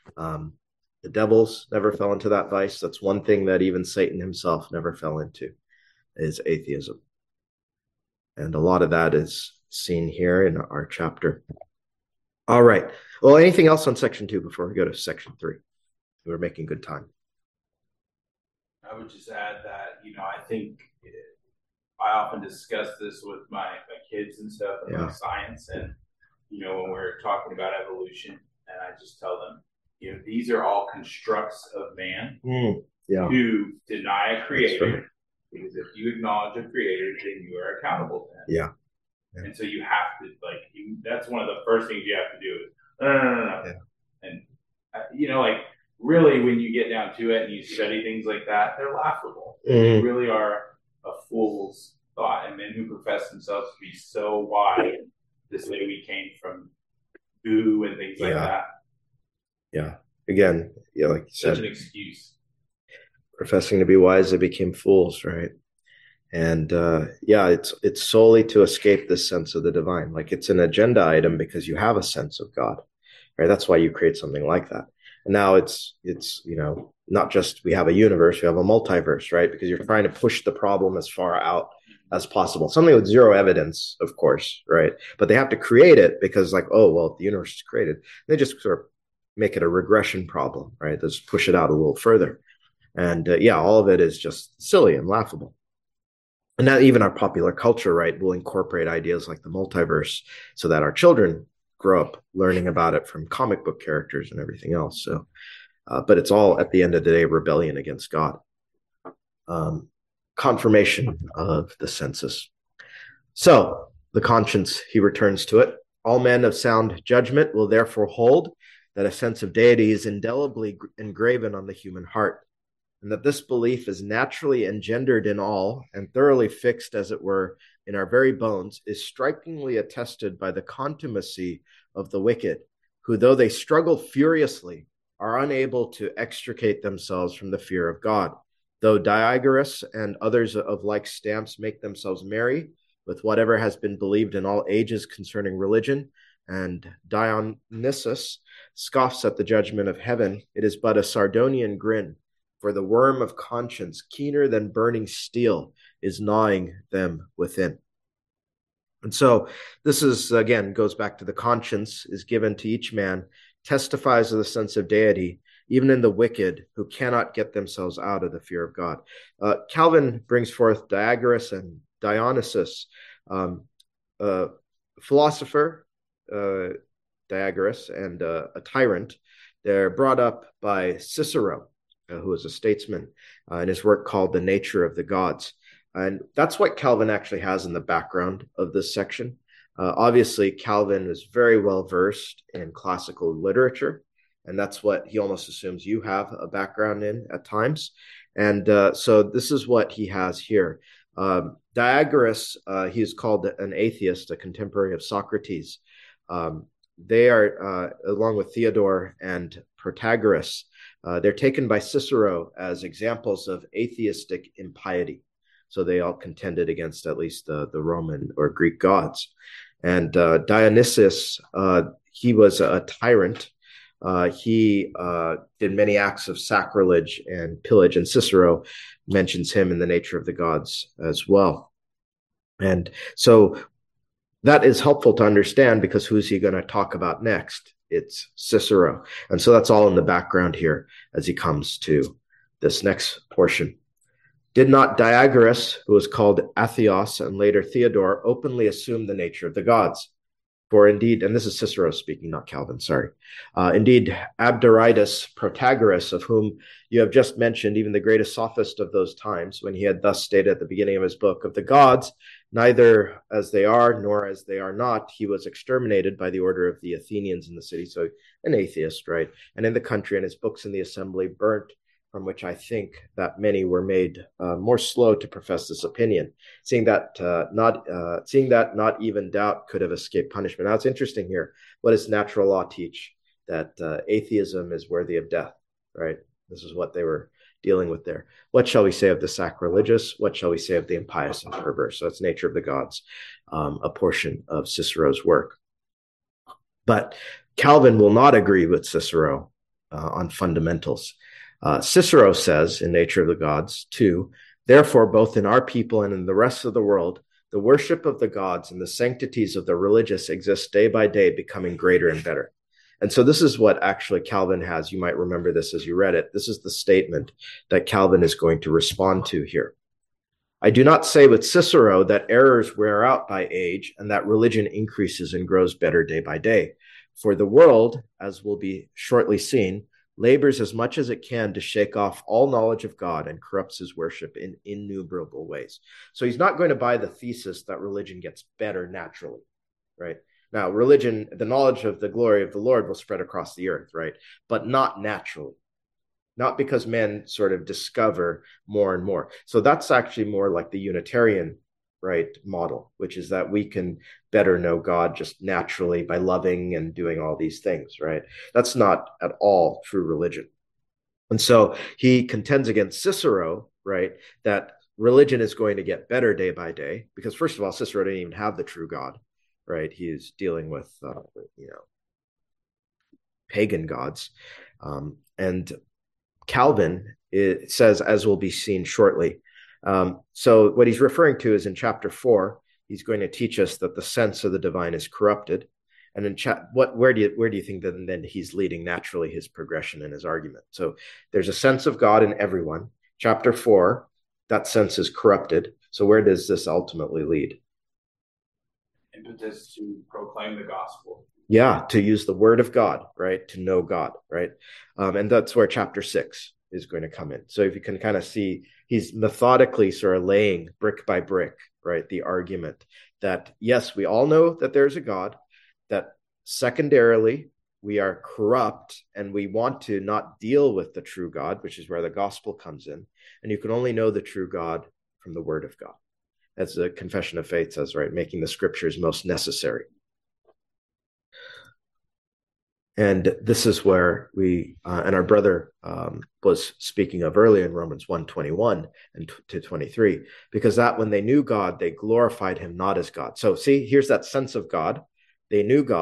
The devils never fell into that vice. That's one thing that even Satan himself never fell into, is atheism. And a lot of that is seen here in our chapter. All right. Well, anything else on section 2 before we go to section 3? We're making good time. I would just add that, I think I often discuss this with my kids and stuff, and like science, and, when we're talking about evolution, and I just tell them, these are all constructs of man who deny a creator. Right. Because if you acknowledge a creator, then you are accountable to him. Yeah. And so you have to, that's one of the first things you have to do is, no. Yeah. And, really, when you get down to it and you study things like that, they're laughable. They really are a fool's thought. And men who profess themselves to be so wise, this way we came from goo and things like that. Yeah. Again, like you said, such an excuse. Professing to be wise, they became fools, right? And it's solely to escape this sense of the divine. Like it's an agenda item because you have a sense of God, right? That's why you create something like that. And now it's not just we have a universe, we have a multiverse, right? Because you're trying to push the problem as far out as possible. Something with zero evidence, of course, right? But they have to create it because the universe is created. They just sort of make it a regression problem, right? Let's push it out a little further. And all of it is just silly and laughable. And not even our popular culture, right, will incorporate ideas like the multiverse so that our children grow up learning about it from comic book characters and everything else. So, but it's all at the end of the day, rebellion against God. Confirmation of the census. So the conscience, he returns to it. All men of sound judgment will therefore hold that a sense of deity is indelibly engraven on the human heart, and that this belief is naturally engendered in all and thoroughly fixed, as it were, in our very bones, is strikingly attested by the contumacy of the wicked, who, though they struggle furiously, are unable to extricate themselves from the fear of God. Though Diagoras and others of like stamps make themselves merry with whatever has been believed in all ages concerning religion, and Dionysius scoffs at the judgment of heaven, it is but a Sardonian grin, for the worm of conscience, keener than burning steel, is gnawing them within. And so this is, again, goes back to the conscience is given to each man, testifies of the sense of deity, even in the wicked who cannot get themselves out of the fear of God. Calvin brings forth Diagoras and Dionysius, philosopher, Diagoras, and a tyrant. They're brought up by Cicero, who was a statesman, in his work called The Nature of the Gods. And that's what Calvin actually has in the background of this section. Obviously, Calvin is very well versed in classical literature, and that's what he almost assumes you have a background in at times. And so this is what he has here. Diagoras, he is called an atheist, a contemporary of Socrates. They are, along with Theodore and Protagoras, they're taken by Cicero as examples of atheistic impiety. So they all contended against at least the Roman or Greek gods. And Dionysius, he was a tyrant. He did many acts of sacrilege and pillage, and Cicero mentions him in The Nature of the Gods as well. And so that is helpful to understand, because who's he going to talk about next? It's Cicero. And so that's all in the background here as he comes to this next portion. Did not Diagoras, who was called Atheos and later Theodore, openly assume the nature of the gods? For indeed, and this is Cicero speaking, not Calvin, sorry. Indeed, Abderitus Protagoras, of whom you have just mentioned, even the greatest sophist of those times, when he had thus stated at the beginning of his book of the gods, neither as they are nor as they are not, he was exterminated by the order of the Athenians in the city. So an atheist, right? And in the country, and his books in the assembly burnt, from which I think that many were made more slow to profess this opinion, seeing that not even doubt could have escaped punishment. Now it's interesting here. What does natural law teach? That atheism is worthy of death, right? This is what they were dealing with there. What shall we say of the sacrilegious? What shall we say of the impious and perverse? So that's Nature of the Gods, a portion of Cicero's work. But Calvin will not agree with Cicero on fundamentals. Cicero says in Nature of the Gods, 2, therefore, both in our people and in the rest of the world, the worship of the gods and the sanctities of the religious exist day by day, becoming greater and better. And so this is what actually Calvin has. You might remember this as you read it. This is the statement that Calvin is going to respond to here. I do not say with Cicero that errors wear out by age and that religion increases and grows better day by day. For the world, as will be shortly seen, labors as much as it can to shake off all knowledge of God and corrupts his worship in innumerable ways. So he's not going to buy the thesis that religion gets better naturally, right? Now, religion, the knowledge of the glory of the Lord will spread across the earth, right? But not naturally, not because men sort of discover more and more. So that's actually more like the Unitarian, right, model, which is that we can better know God just naturally by loving and doing all these things, right? That's not at all true religion. And so he contends against Cicero, right, that religion is going to get better day by day, because first of all, Cicero didn't even have the true God, right? He's dealing with, pagan gods. And Calvin, it says, as will be seen shortly. So what he's referring to is in chapter 4, he's going to teach us that the sense of the divine is corrupted. And in where do you think that then he's leading naturally his progression in his argument? So there's a sense of God in everyone. Chapter 4, that sense is corrupted. So where does this ultimately lead? Impetus to proclaim the gospel. Yeah, to use the word of God, right? To know God, right? And that's where chapter 6 is going to come in. So if you can kind of see, he's methodically sort of laying brick by brick, right, the argument that, yes, we all know that there's a God, that secondarily, we are corrupt and we want to not deal with the true God, which is where the gospel comes in. And you can only know the true God from the word of God. As the Confession of Faith says, right, making the scriptures most necessary. And this is where we, and our brother was speaking of earlier in Romans 1:21 and to 23, because that when they knew God, they glorified him not as God. So see, here's that sense of God. They knew God,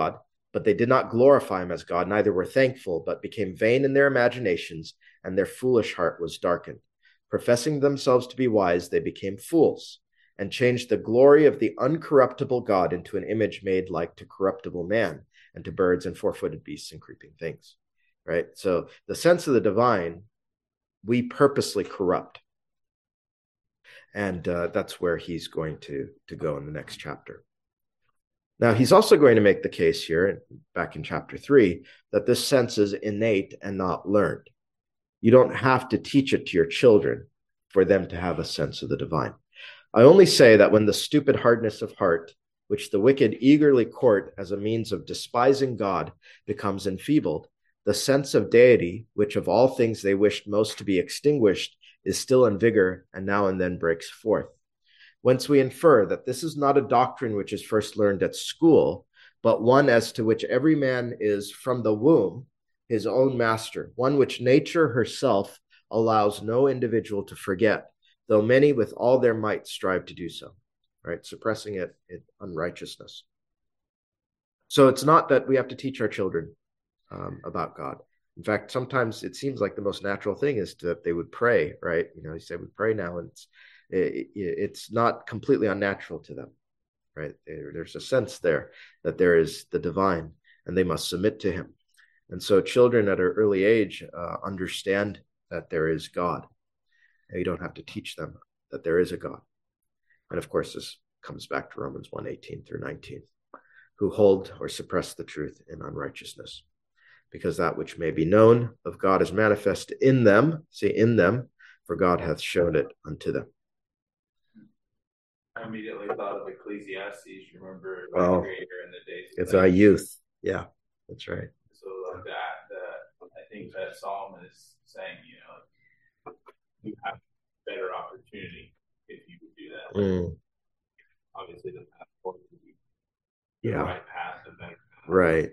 But they did not glorify him as God, neither were thankful, but became vain in their imaginations, and their foolish heart was darkened. Professing themselves to be wise, they became fools, and changed the glory of the uncorruptible God into an image made like to corruptible man, and to birds and four-footed beasts and creeping things. Right? So the sense of the divine, we purposely corrupt. And that's where he's going to go in the next chapter. Now, he's also going to make the case here, back in chapter 3, that this sense is innate and not learned. You don't have to teach it to your children for them to have a sense of the divine. I only say that when the stupid hardness of heart, which the wicked eagerly court as a means of despising God, becomes enfeebled, the sense of deity, which of all things they wished most to be extinguished, is still in vigor and now and then breaks forth. Whence we infer that this is not a doctrine which is first learned at school, but one as to which every man is from the womb his own master, one which nature herself allows no individual to forget, though many with all their might strive to do so, right? Suppressing it in unrighteousness. So it's not that we have to teach our children about God. In fact, sometimes it seems like the most natural thing is that they would pray, right? You know, he said, we pray now, and it's not completely unnatural to them, right? There's a sense there that there is the divine, and they must submit to him. And so children at an early age understand that there is God. And you don't have to teach them that there is a God. And of course, this comes back to Romans 1:18 through 19, who hold or suppress the truth in unrighteousness. Because that which may be known of God is manifest in them, for God hath shown it unto them. I immediately thought of Ecclesiastes. You remember well, creator in the days of our youth. Yeah, that's right. So like that, I think that Solomon is saying, you have better opportunity if you would do that. Obviously, the path forward would be the right path, the better path. Right.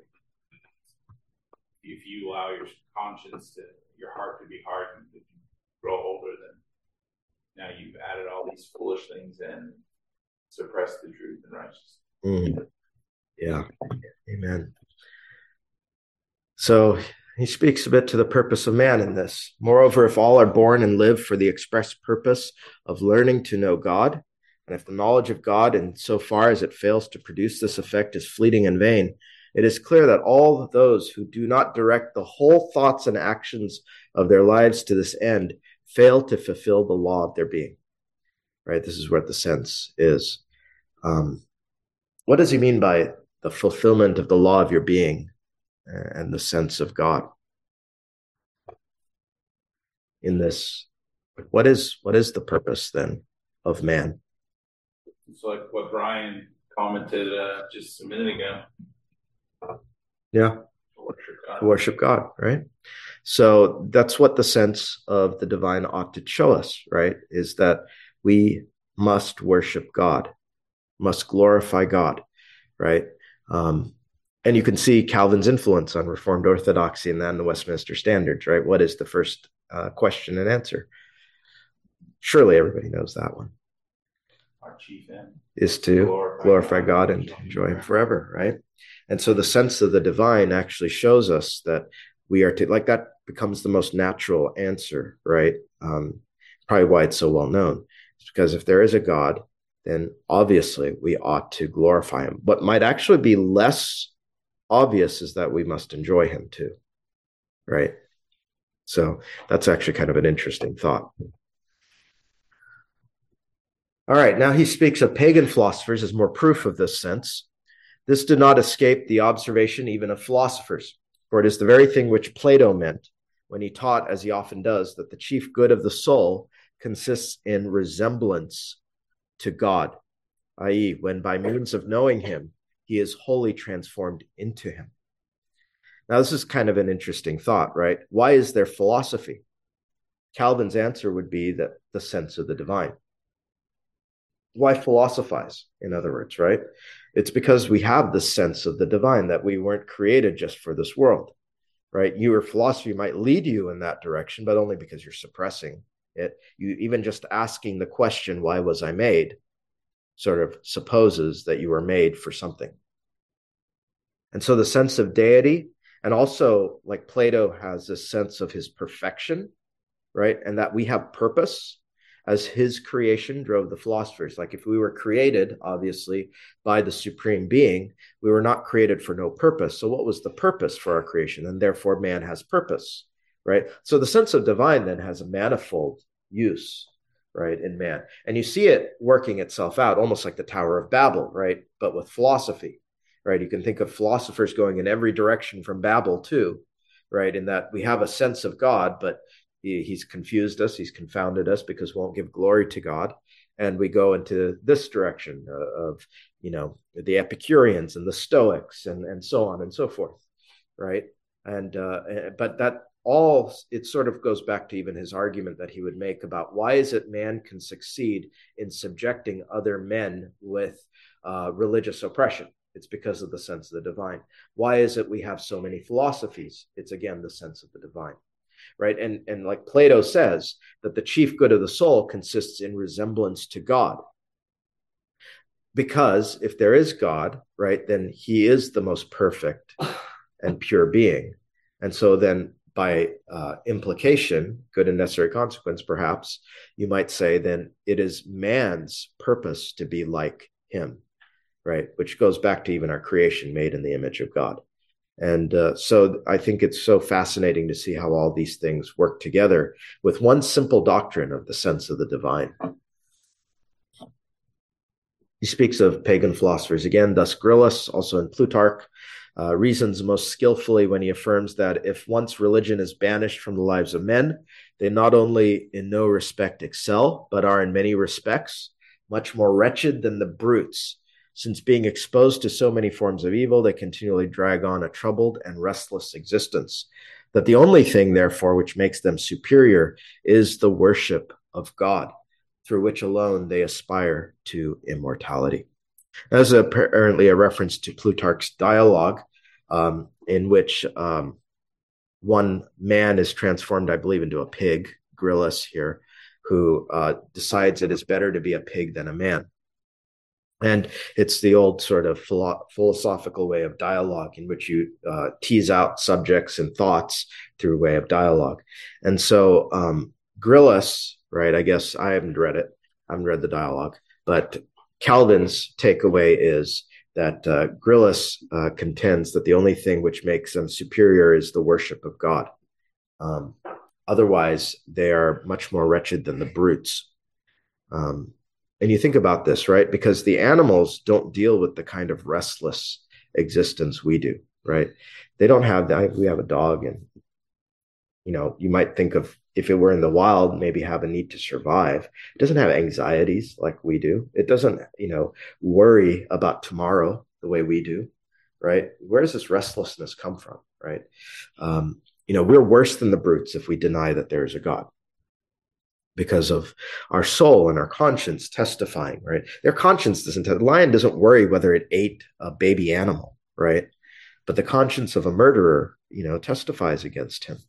If you allow your heart to be hardened, if you grow older, then now you've added all these foolish things and suppress the truth and righteousness. Yeah. Amen. So he speaks a bit to the purpose of man in this. Moreover, if all are born and live for the express purpose of learning to know God, and if the knowledge of God, in so far as it fails to produce this effect, is fleeting and vain, it is clear that all those who do not direct the whole thoughts and actions of their lives to this end fail to fulfill the law of their being. Right? This is what the sense is. What does he mean by the fulfillment of the law of your being and the sense of God? In this, what is the purpose then of man? It's like what Brian commented just a minute ago. Yeah. To worship God, right? So that's what the sense of the divine ought to show us, right? Is that we must worship God, must glorify God, right? And you can see Calvin's influence on Reformed Orthodoxy and then the Westminster Standards, right? What is the first question and answer? Surely everybody knows that one. Our chief end is to glorify God and enjoy him forever, right? And so the sense of the divine actually shows us that we are to, like, that becomes the most natural answer, right? Probably why it's so well known. It's because if there is a God, then obviously we ought to glorify him. What might actually be less obvious is that we must enjoy him too, right? So that's actually kind of an interesting thought. All right, now he speaks of pagan philosophers as more proof of this sense. This did not escape the observation even of philosophers, for it is the very thing which Plato meant when he taught, as he often does, that the chief good of the soul consists in resemblance to God, i.e., when by means of knowing him, he is wholly transformed into him. Now, this is kind of an interesting thought, right? Why is there philosophy? Calvin's answer would be that the sense of the divine. Why philosophize, in other words, right? It's because we have the sense of the divine, that we weren't created just for this world, right? Your philosophy might lead you in that direction, but only because you're suppressing it. You even just asking the question, why was I made, sort of supposes that you were made for something. And so the sense of deity, and also like Plato has this sense of his perfection, right? And that we have purpose, as his creation drove the philosophers. Like if we were created, obviously, by the supreme being, we were not created for no purpose. So what was the purpose for our creation? And therefore man has purpose, right? So the sense of divine then has a manifold use, right, in man. And you see it working itself out, almost like the Tower of Babel, right? But with philosophy, right? You can think of philosophers going in every direction from Babel too, right? In that we have a sense of God, but he's confused us, he's confounded us because we won't give glory to God. And we go into this direction of, the Epicureans and the Stoics and so on and so forth, right? And but that all, it sort of goes back to even his argument that he would make about why is it man can succeed in subjecting other men with religious oppression? It's because of the sense of the divine. Why is it we have so many philosophies? It's again the sense of the divine, right? And like Plato says, that the chief good of the soul consists in resemblance to God. Because if there is God, right, then he is the most perfect and pure being. And so then by implication, good and necessary consequence, perhaps, you might say then it is man's purpose to be like him, right? Which goes back to even our creation made in the image of God. And so I think it's so fascinating to see how all these things work together with one simple doctrine of the sense of the divine. He speaks of pagan philosophers again, thus Gryllus, also in Plutarch, reasons most skillfully when he affirms that if once religion is banished from the lives of men, they not only in no respect excel, but are in many respects much more wretched than the brutes, since being exposed to so many forms of evil, they continually drag on a troubled and restless existence. That the only thing, therefore, which makes them superior is the worship of God, through which alone they aspire to immortality. That's apparently a reference to Plutarch's dialogue, in which one man is transformed, I believe, into a pig, Gryllus here, who decides it is better to be a pig than a man. And it's the old sort of philosophical way of dialogue in which you tease out subjects and thoughts through way of dialogue. And so Gryllus, right, I guess I haven't read the dialogue, but Calvin's takeaway is that Gryllus contends that the only thing which makes them superior is the worship of God. Otherwise, they are much more wretched than the brutes. And you think about this, right? Because the animals don't deal with the kind of restless existence we do, right? They don't have that. We have a dog, and, you might think of if it were in the wild, maybe have a need to survive. It doesn't have anxieties like we do. It doesn't, worry about tomorrow the way we do, right? Where does this restlessness come from, right? We're worse than the brutes if we deny that there is a God, because of our soul and our conscience testifying, right? Their conscience doesn't, the lion doesn't worry whether it ate a baby animal, right? But the conscience of a murderer, testifies against him.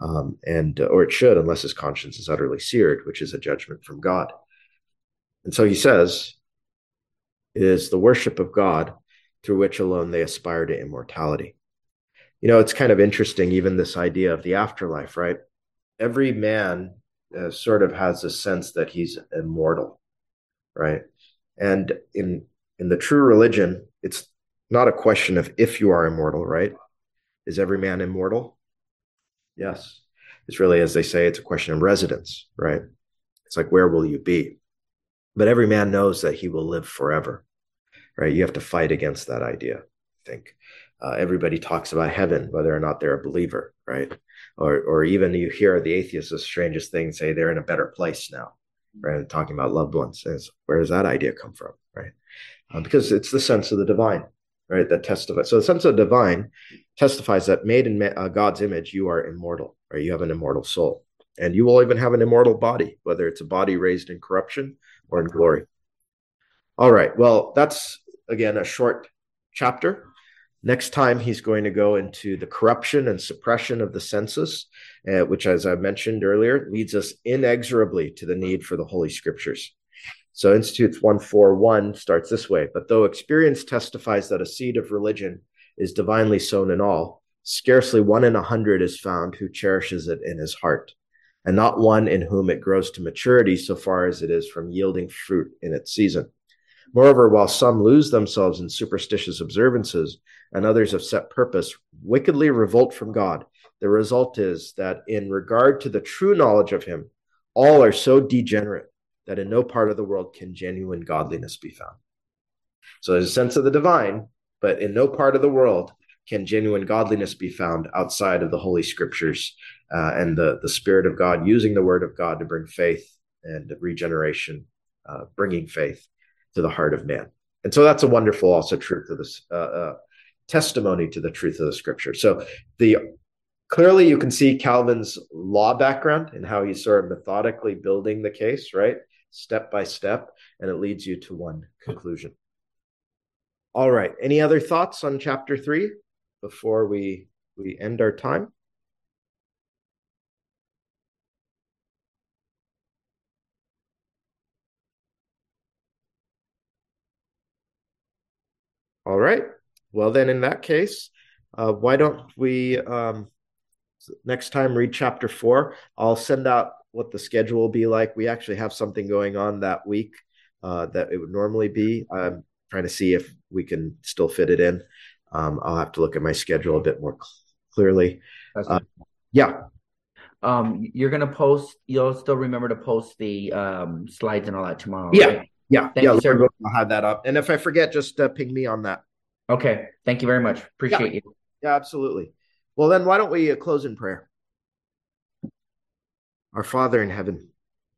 Or it should, unless his conscience is utterly seared, which is a judgment from God. And so he says, it is the worship of God through which alone they aspire to immortality. It's kind of interesting, even this idea of the afterlife, right? Every man sort of has a sense that he's immortal, right? And in the true religion, it's not a question of if you are immortal, right? Is every man immortal? Yes. It's really, as they say, it's a question of residence, right? It's like, where will you be? But every man knows that he will live forever, right? You have to fight against that idea, I think. Everybody talks about heaven, whether or not they're a believer, right? Or even you hear the atheists, the strangest thing, say they're in a better place now, right? And talking about loved ones. Where does that idea come from, right? Because it's the sense of the divine, right? That testifies. So the sense of the divine testifies that made in God's image, you are immortal, right? You have an immortal soul. And you will even have an immortal body, whether it's a body raised in corruption or in glory. All right. Well, that's, again, a short chapter. Next time, he's going to go into the corruption and suppression of the senses, which, as I mentioned earlier, leads us inexorably to the need for the Holy Scriptures. So Institutes 141 starts this way: but though experience testifies that a seed of religion is divinely sown in all, scarcely 1 in 100 is found who cherishes it in his heart, and not one in whom it grows to maturity so far as it is from yielding fruit in its season. Moreover, while some lose themselves in superstitious observances, and others of set purpose wickedly revolt from God, the result is that in regard to the true knowledge of him, all are so degenerate that in no part of the world can genuine godliness be found. So there's a sense of the divine, but in no part of the world can genuine godliness be found outside of the Holy Scriptures and the Spirit of God using the Word of God to bring faith and regeneration, bringing faith to the heart of man. And so that's a wonderful also truth of this testimony to the truth of the Scripture. So clearly you can see Calvin's law background and how he's sort of methodically building the case, right? Step by step, and it leads you to one conclusion. All right. Any other thoughts on chapter 3 before we end our time? All right. Well, then in that case, why don't we next time read chapter 4? I'll send out what the schedule will be like. We actually have something going on that week that it would normally be. I'm trying to see if we can still fit it in. I'll have to look at my schedule a bit more clearly. Yeah. You're gonna post. You'll still remember to post the slides and all that tomorrow. Yeah. Right? Yeah. Thank you, sir. I'll have that up. And if I forget, just ping me on that. Okay. Thank you very much. Appreciate you. Yeah, absolutely. Well, then why don't we close in prayer? Our Father in heaven,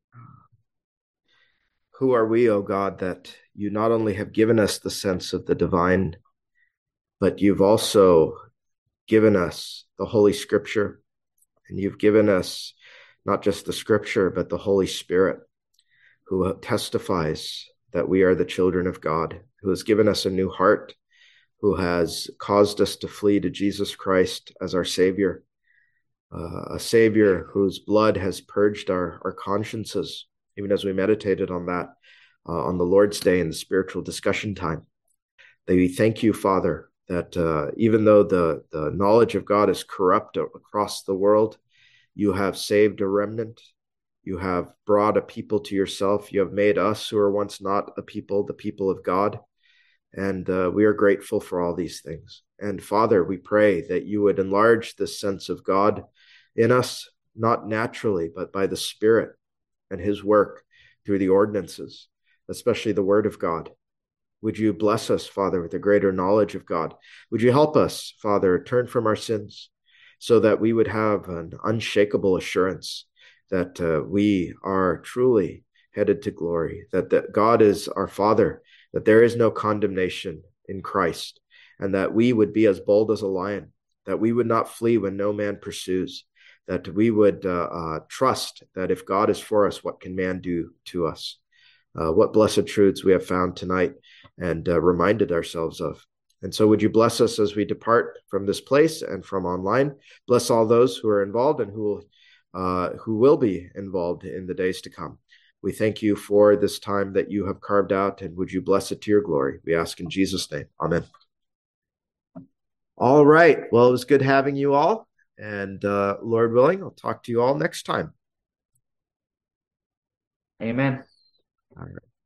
who are we, O God, that you not only have given us the sense of the divine, but you've also given us the Holy Scripture, and you've given us not just the Scripture, but the Holy Spirit, who testifies that we are the children of God, who has given us a new heart, who has caused us to flee to Jesus Christ as our Savior, a Savior whose blood has purged our consciences, even as we meditated on that on the Lord's Day in the spiritual discussion time. That we thank you, Father, that even though the knowledge of God is corrupt across the world, you have saved a remnant. You have brought a people to yourself. You have made us, who were once not a people, the people of God. And we are grateful for all these things. And Father, we pray that you would enlarge this sense of God in us, not naturally, but by the Spirit and his work through the ordinances, especially the Word of God. Would you bless us, Father, with a greater knowledge of God? Would you help us, Father, turn from our sins so that we would have an unshakable assurance that we are truly headed to glory, that God is our Father, that there is no condemnation in Christ, and that we would be as bold as a lion, that we would not flee when no man pursues, that we would trust that if God is for us, what can man do to us? What blessed truths we have found tonight and reminded ourselves of. And so would you bless us as we depart from this place and from online? Bless all those who are involved and who will be involved in the days to come. We thank you for this time that you have carved out, and would you bless it to your glory? We ask in Jesus' name. Amen. All right. Well, it was good having you all. And Lord willing, I'll talk to you all next time. Amen. All right.